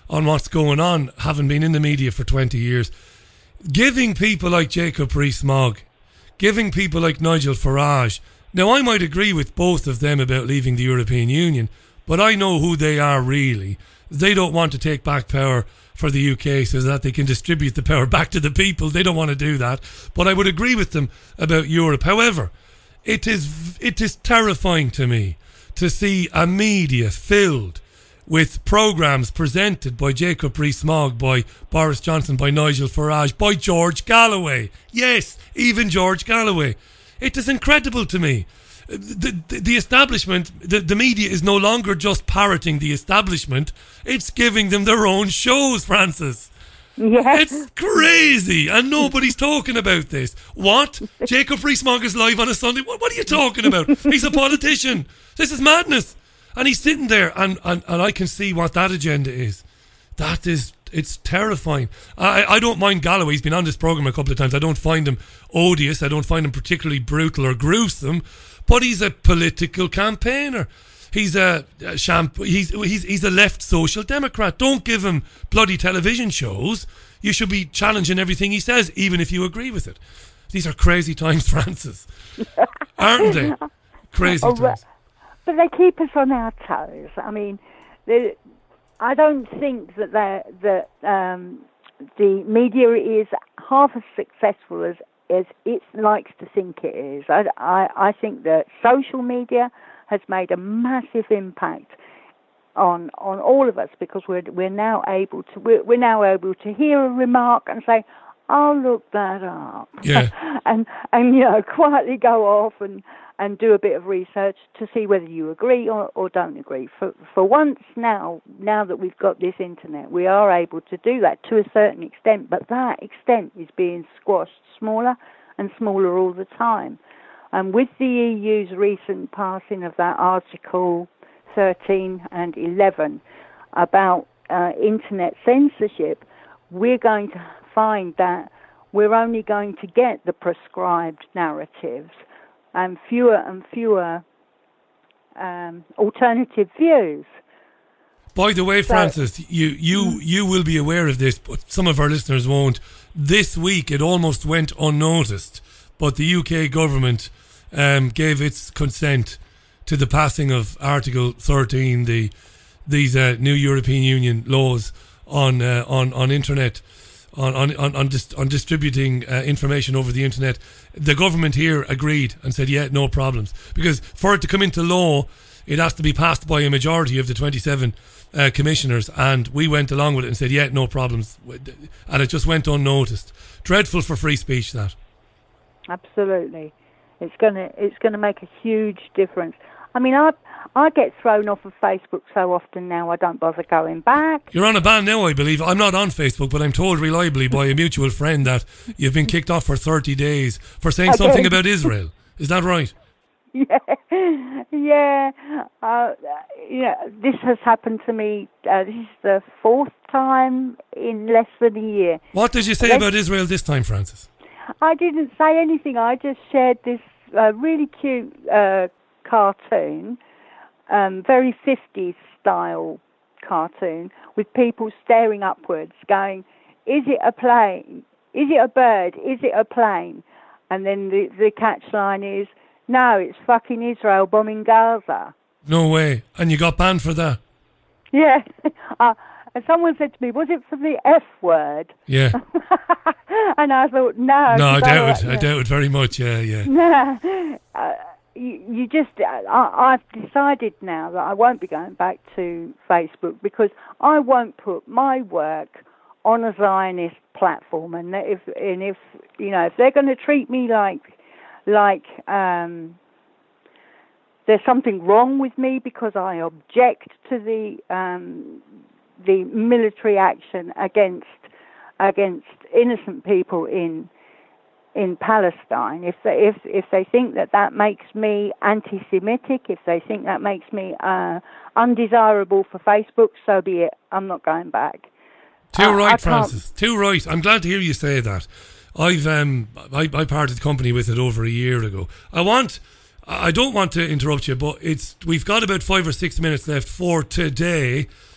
on what's going on, having been in the media for twenty years. Giving people like Jacob Rees-Mogg, giving people like Nigel Farage. Now, I might agree with both of them about leaving the European Union, but I know who they are really. They don't want to take back power for the U K so that they can distribute the power back to the people. They don't want to do that. But I would agree with them about Europe. However, it is it is terrifying to me to see a media filled with programmes presented by Jacob Rees-Mogg, by Boris Johnson, by Nigel Farage, by George Galloway. Yes, even George Galloway. It is incredible to me. The, the, the establishment, the, the media is no longer just parroting the establishment. It's giving them their own shows, Francis. Yes. It's crazy, and nobody's talking about this. What? Jacob Rees-Mogg is live on a Sunday? What, what are you talking about? He's a politician. This is madness. And he's sitting there, and, and, and I can see what that agenda is. That is, it's terrifying. I, I don't mind Galloway. He's been on this programme a couple of times. I don't find him odious. I don't find him particularly brutal or gruesome. But he's a political campaigner. He's a, a champ. He's he's he's a left social democrat. Don't give him bloody television shows. You should be challenging everything he says, even if you agree with it. These are crazy times, Francis, aren't they? Crazy oh, times. But they keep us on our toes. I mean, they, I don't think that that um, the media is half as successful as as it likes to think it is. I, I, I think that social media has made a massive impact on on all of us, because we're we're now able to we're, we're now able to hear a remark and say, "I'll look that up," yeah, and and you know quietly go off and, and do a bit of research to see whether you agree or, or don't agree. For for once now, now that we've got this internet, we are able to do that to a certain extent, but that extent is being squashed smaller and smaller all the time. And with the E U's recent passing of that Article thirteen and eleven about uh, internet censorship, we're going to find that we're only going to get the prescribed narratives and fewer and fewer um, alternative views. By the way, So- Francis, you, you, you will be aware of this, but some of our listeners won't. This week, it almost went unnoticed, but the U K government um, gave its consent to the passing of Article thirteen, the these uh, new European Union laws on uh, on on internet, on on on on, dis- on distributing uh, information over the internet. The government here agreed and said, yeah, no problems, because for it to come into law, it has to be passed by a majority of the twenty-seven uh, commissioners, and we went along with it and said, yeah, no problems, and it just went unnoticed. Dreadful for free speech, that. Absolutely, it's gonna it's gonna make a huge difference. I mean, I I get thrown off of Facebook so often now I don't bother going back. You're on a ban now, I believe. I'm not on Facebook, but I'm told reliably by a mutual friend that you've been kicked off for thirty days for saying Okay. something about Israel. Is that right? Yeah, yeah. Uh, yeah, this has happened to me. Uh, this is the fourth time in less than a year. What did you say Let's- about Israel this time, Francis? I didn't say anything. I just shared this uh, really cute uh, cartoon, um, very fifties style cartoon, with people staring upwards, going, "Is it a plane? Is it a bird? Is it a plane?" And then the the catchline is, "No, it's fucking Israel bombing Gaza." No way. And you got banned for that? Yeah. uh, and someone said to me, "Was it for the F word?" Yeah. And I thought, no. No, I 'cause doubt it. don't- I doubt it very much. Yeah, yeah. No, uh, you, you just, I, I've decided now that I won't be going back to Facebook, because I won't put my work on a Zionist platform. And if, and if you know, if they're going to treat me like, like um, there's something wrong with me because I object to the um, the military action against against innocent people in in Palestine, if they, if if they think that that makes me anti-Semitic, if they think that makes me uh, undesirable for Facebook, so be it. I'm not going back. Too Uh, I right, can't- Francis. Too right. I'm glad to hear you say that. I've um I, I parted company with it over a year ago. I want I don't want to interrupt you, but it's we've got about five or six minutes left for today.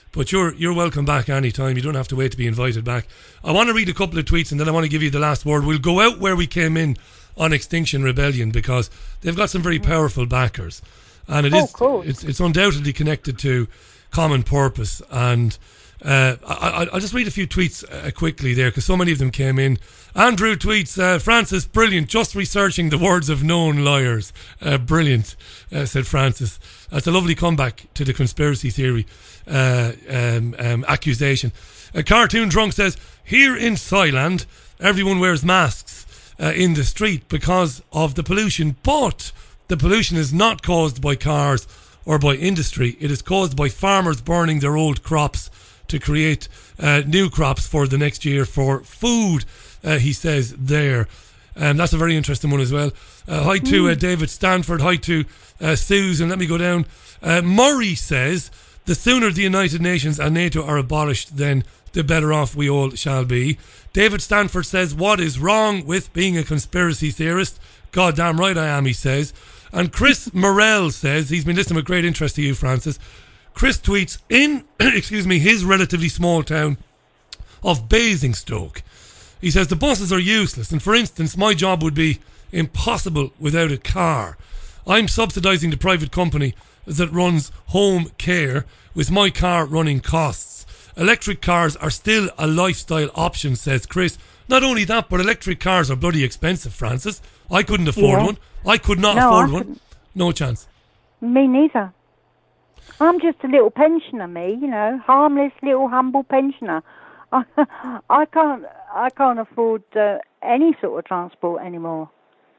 But you're you're welcome back anytime. You don't have to wait to be invited back. I want to read a couple of tweets and then I want to give you the last word. We'll go out where we came in on Extinction Rebellion because they've got some very powerful backers. And it oh, is cool. it's, it's undoubtedly connected to common purpose. And uh, I, I'll just read a few tweets uh, quickly there because so many of them came in. Andrew tweets, uh, Francis, brilliant, just researching the words of known liars. Uh, brilliant, uh, said Francis. That's a lovely comeback to the conspiracy theory uh, um, um, accusation. A Cartoon Drunk says, here in Thailand, everyone wears masks uh, in the street because of the pollution, but the pollution is not caused by cars or by industry. It is caused by farmers burning their old crops to create uh, new crops for the next year for food. Uh, he says there. Um, that's a very interesting one as well. Uh, hi to uh, David Stanford. Hi to uh, Susan. Let me go down. Uh, Murray says, the sooner the United Nations and NATO are abolished, then the better off we all shall be. David Stanford says, what is wrong with being a conspiracy theorist? Goddamn right I am, he says. And Chris Morell says, he's been listening with great interest to you, Francis. Chris tweets, in, excuse me, his relatively small town of Basingstoke, he says, the buses are useless, and for instance, my job would be impossible without a car. I'm subsidising the private company that runs home care with my car running costs. Electric cars are still a lifestyle option, says Chris. Not only that, but electric cars are bloody expensive, Francis. I couldn't afford yeah. one. I could not no, afford I one. couldn't. No chance. Me neither. I'm just a little pensioner, me, you know, harmless little humble pensioner. I, I can't I can't afford uh, any sort of transport anymore.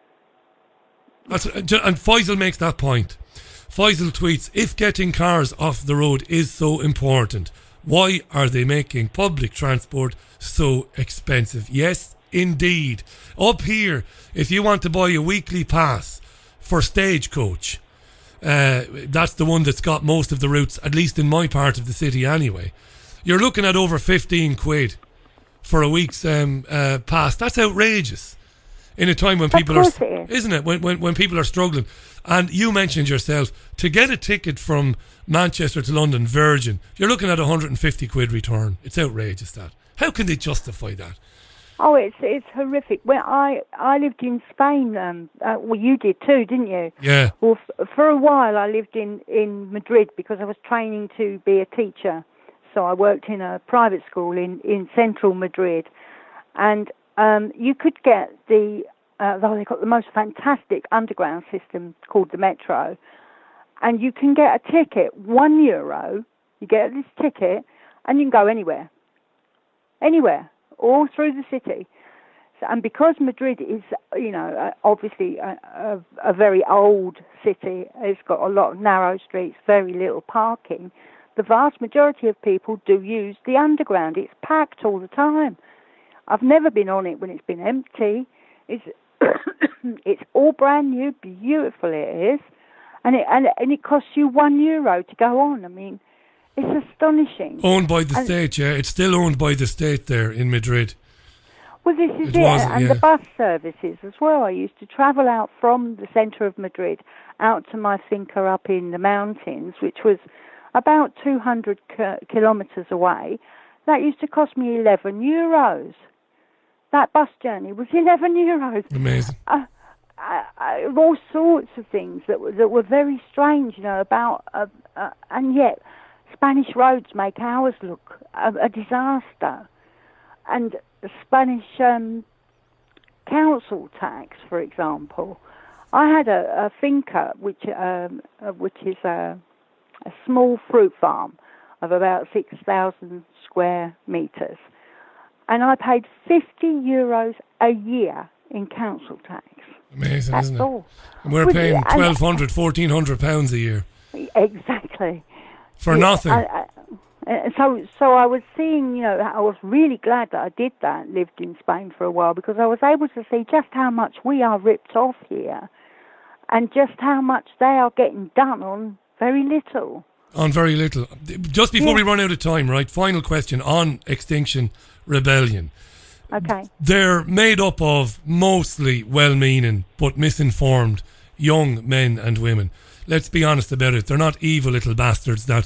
That's, and Faisal makes that point. Faisal tweets, if getting cars off the road is so important, why are they making public transport so expensive? Yes, indeed. Up here, if you want to buy a weekly pass for Stagecoach, uh, that's the one that's got most of the routes, at least in my part of the city anyway, you're looking at over fifteen quid for a week's um, uh, pass. That's outrageous in a time when people are, it is. isn't it? When, when when people are struggling. And you mentioned yourself, to get a ticket from Manchester to London Virgin, you're looking at one hundred fifty quid return. It's outrageous, that. How can they justify that? Oh, it's it's horrific. Well, I I lived in Spain. Um, uh, well, you did too, didn't you? Yeah. Well, f- for a while I lived in, in Madrid because I was training to be a teacher. So I worked in a private school in, in central Madrid, and um, you could get the, uh, though they've got the most fantastic underground system called the Metro, and you can get a ticket, one euro, you get this ticket, and you can go anywhere, anywhere, all through the city. So, and because Madrid is, you know, uh, obviously a, a, a very old city, it's got a lot of narrow streets, very little parking, the vast majority of people do use the underground. It's packed all the time. I've never been on it when it's been empty. It's it's all brand new, beautiful it is, and it and, and it costs you one euro to go on. I mean, it's astonishing. Owned by the and, state, yeah. It's still owned by the state there in Madrid. Well, this is it, it, was, and yeah. the bus services as well. I used to travel out from the centre of Madrid out to my finca up in the mountains, which was about two hundred kilometres away. That used to cost me eleven euros. That bus journey was eleven euros. Amazing. Uh, uh, uh, all sorts of things that were, that were very strange, you know, about, uh, uh, and yet Spanish roads make ours look a, a disaster. And the Spanish um, council tax, for example, I had a, a finca, which um, uh, which is a a small fruit farm of about six thousand square metres. And I paid fifty euros a year in council tax. Amazing, That's isn't it? all. And we're Which- paying and- twelve hundred, fourteen hundred pounds a year. Exactly. For Yeah, nothing. I, I, uh, so, so I was seeing, you know, I was really glad that I did that, lived in Spain for a while, because I was able to see just how much we are ripped off here and just how much they are getting done on very little. On very little. Just before Yeah. we run out of time, right? Final question on Extinction Rebellion. Okay. They're made up of mostly well-meaning but misinformed young men and women. Let's be honest about it. They're not evil little bastards that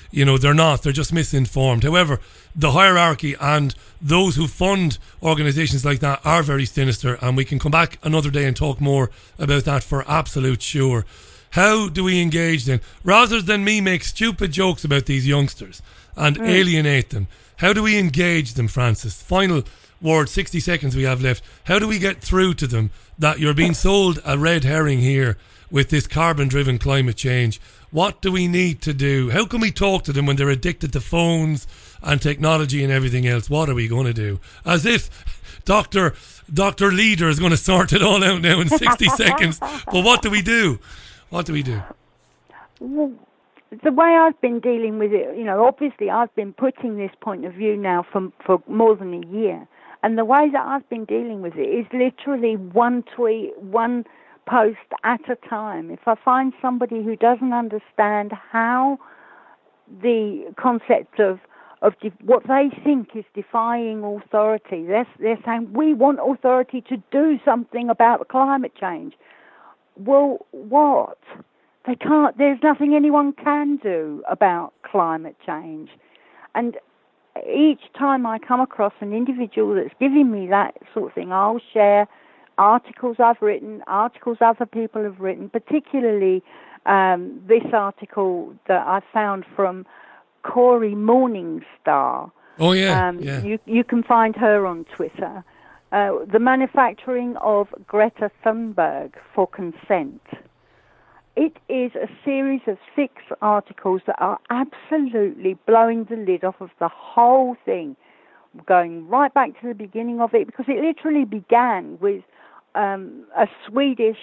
you know, they're not. They're just misinformed. However, the hierarchy and those who fund organisations like that are very sinister, and we can come back another day and talk more about that for absolute sure. How do we engage them? Rather than me make stupid jokes about these youngsters and mm. alienate them, how do we engage them, Frances? Final word, sixty seconds we have left. How do we get through to them that you're being sold a red herring here with this carbon-driven climate change? What do we need to do? How can we talk to them when they're addicted to phones and technology and everything else? What are we going to do? As if Doctor Doctor Leader is going to sort it all out now in sixty seconds. But what do we do? What do we do? Well, the way I've been dealing with it, you know, obviously I've been putting this point of view now for, for more than a year. And the way that I've been dealing with it is literally one tweet, one post at a time. If I find somebody who doesn't understand how the concept of of de- what they think is defying authority, they're, they're saying, we want authority to do something about climate change. Well, what? They can't. There's nothing anyone can do about climate change. And each time I come across an individual that's giving me that sort of thing, I'll share articles I've written, articles other people have written, particularly um, this article that I found from Corey Morningstar. Oh, yeah. Um, yeah. You, you can find her on Twitter. Uh, the manufacturing of Greta Thunberg for consent. It is a series of six articles that are absolutely blowing the lid off of the whole thing, going right back to the beginning of it, because it literally began with um, a Swedish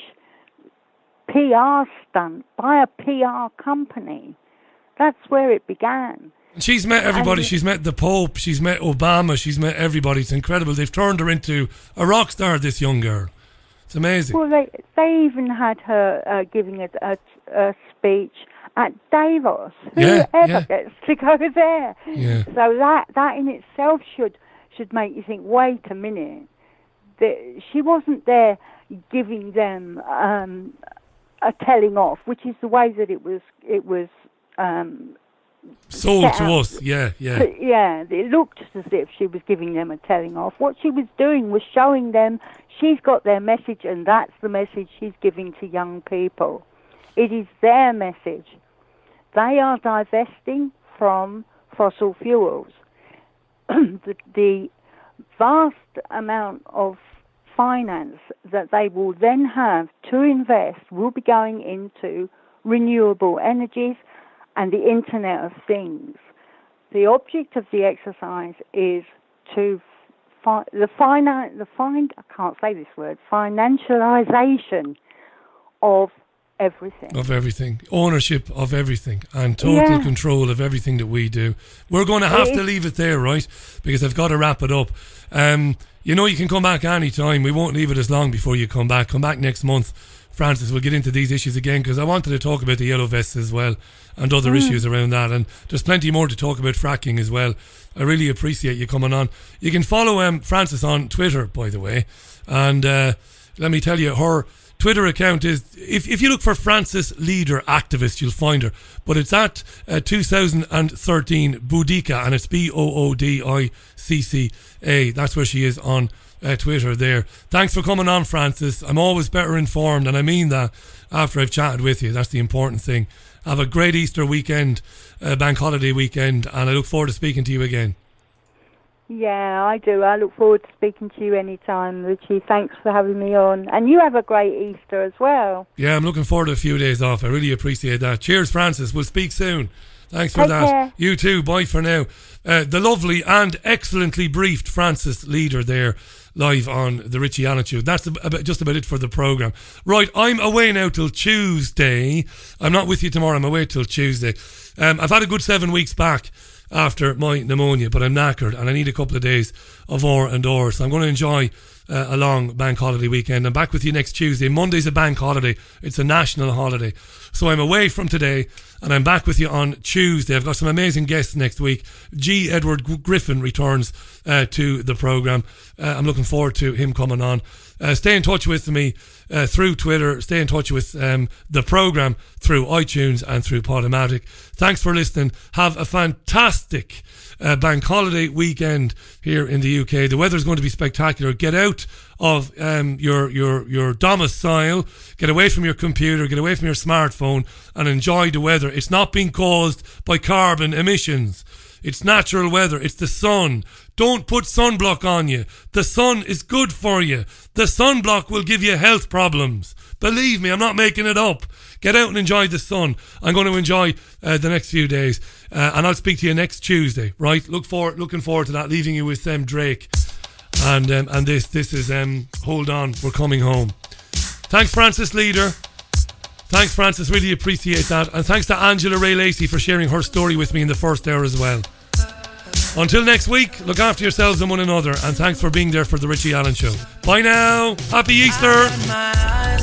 P R stunt by a P R company. That's where it began. She's met everybody. And she's met the Pope. She's met Obama. She's met everybody. It's incredible. They've turned her into a rock star, this young girl. It's amazing. Well, they they even had her uh, giving a, a, a speech at Davos. Yeah, Whoever yeah. gets to go there? Yeah. So that that in itself should should make you think. Wait a minute. The, she wasn't there giving them um, a telling off, which is the way that it was. It was. Um, Sold to us, yeah, yeah. So, yeah, it looked as if she was giving them a telling off. What she was doing was showing them she's got their message, and that's the message she's giving to young people. It is their message. They are divesting from fossil fuels. the, the vast amount of finance that they will then have to invest will be going into renewable energies and the Internet of Things. The object of the exercise is to fi- the finan- the find I can't say this word financialization of everything. Of everything, ownership of everything, and total yeah. control of everything that we do. We're going to have it to is- leave it there, right? Because I've got to wrap it up. Um, you know, you can come back any time. We won't leave it as long before you come back. Come back next month, Frances. We'll get into these issues again, because I wanted to talk about the yellow vests as well, and other mm. issues around that, and there's plenty more to talk about fracking as well. I really appreciate you coming on. You can follow um, Frances on Twitter, by the way, and uh, let me tell you, her Twitter account is, if if you look for Frances Leader Activist, you'll find her, but it's at uh, two thousand thirteen Boudica, and it's B O O D I C C A. That's where she is on uh, Twitter there. Thanks for coming on, Frances. I'm always better informed, and I mean that after I've chatted with you. That's the important thing. Have a great Easter weekend, uh, bank holiday weekend, and I look forward to speaking to you again. Yeah, I do. I look forward to speaking to you anytime, Richie. Thanks for having me on. And you have a great Easter as well. Yeah, I'm looking forward to a few days off. I really appreciate that. Cheers, Frances. We'll speak soon. Thanks for Take that. care. You too. Bye for now. Uh, the lovely and excellently briefed Frances Leader there, live on the Richie Allen Show. That's about, just about it for the programme. Right, I'm away now till Tuesday. I'm not with you tomorrow. I'm away till Tuesday. Um, I've had a good seven weeks back after my pneumonia, but I'm knackered and I need a couple of days of R and R. So I'm going to enjoy uh, a long bank holiday weekend. I'm back with you next Tuesday. Monday's a bank holiday. It's a national holiday. So I'm away from today, and I'm back with you on Tuesday. I've got some amazing guests next week. G. Edward Griffin returns uh, to the programme. Uh, I'm looking forward to him coming on. Uh, stay in touch with me uh, through Twitter. Stay in touch with um, the programme through iTunes and through Podomatic. Thanks for listening. Have a fantastic uh, bank holiday weekend here in the U K. The weather's going to be spectacular. Get out of um, your, your, your domicile. Get away from your computer. Get away from your smartphone and enjoy the weather. It's not being caused by carbon emissions. It's natural weather. It's the sun. Don't put sunblock on you. The sun is good for you. The sunblock will give you health problems. Believe me, I'm not making it up. Get out and enjoy the sun. I'm going to enjoy uh, the next few days. Uh, and I'll speak to you next Tuesday, right? Look forward, looking forward to that. Leaving you with um, Drake. And um, and this this is um, Hold On, We're Coming Home. Thanks, Francis Leader. Thanks, Francis. Really appreciate that. And thanks to Angela Ray Lacey for sharing her story with me in the first hour as well. Until next week, look after yourselves and one another. And thanks for being there for the Richie Allen Show. Bye now. Happy Easter.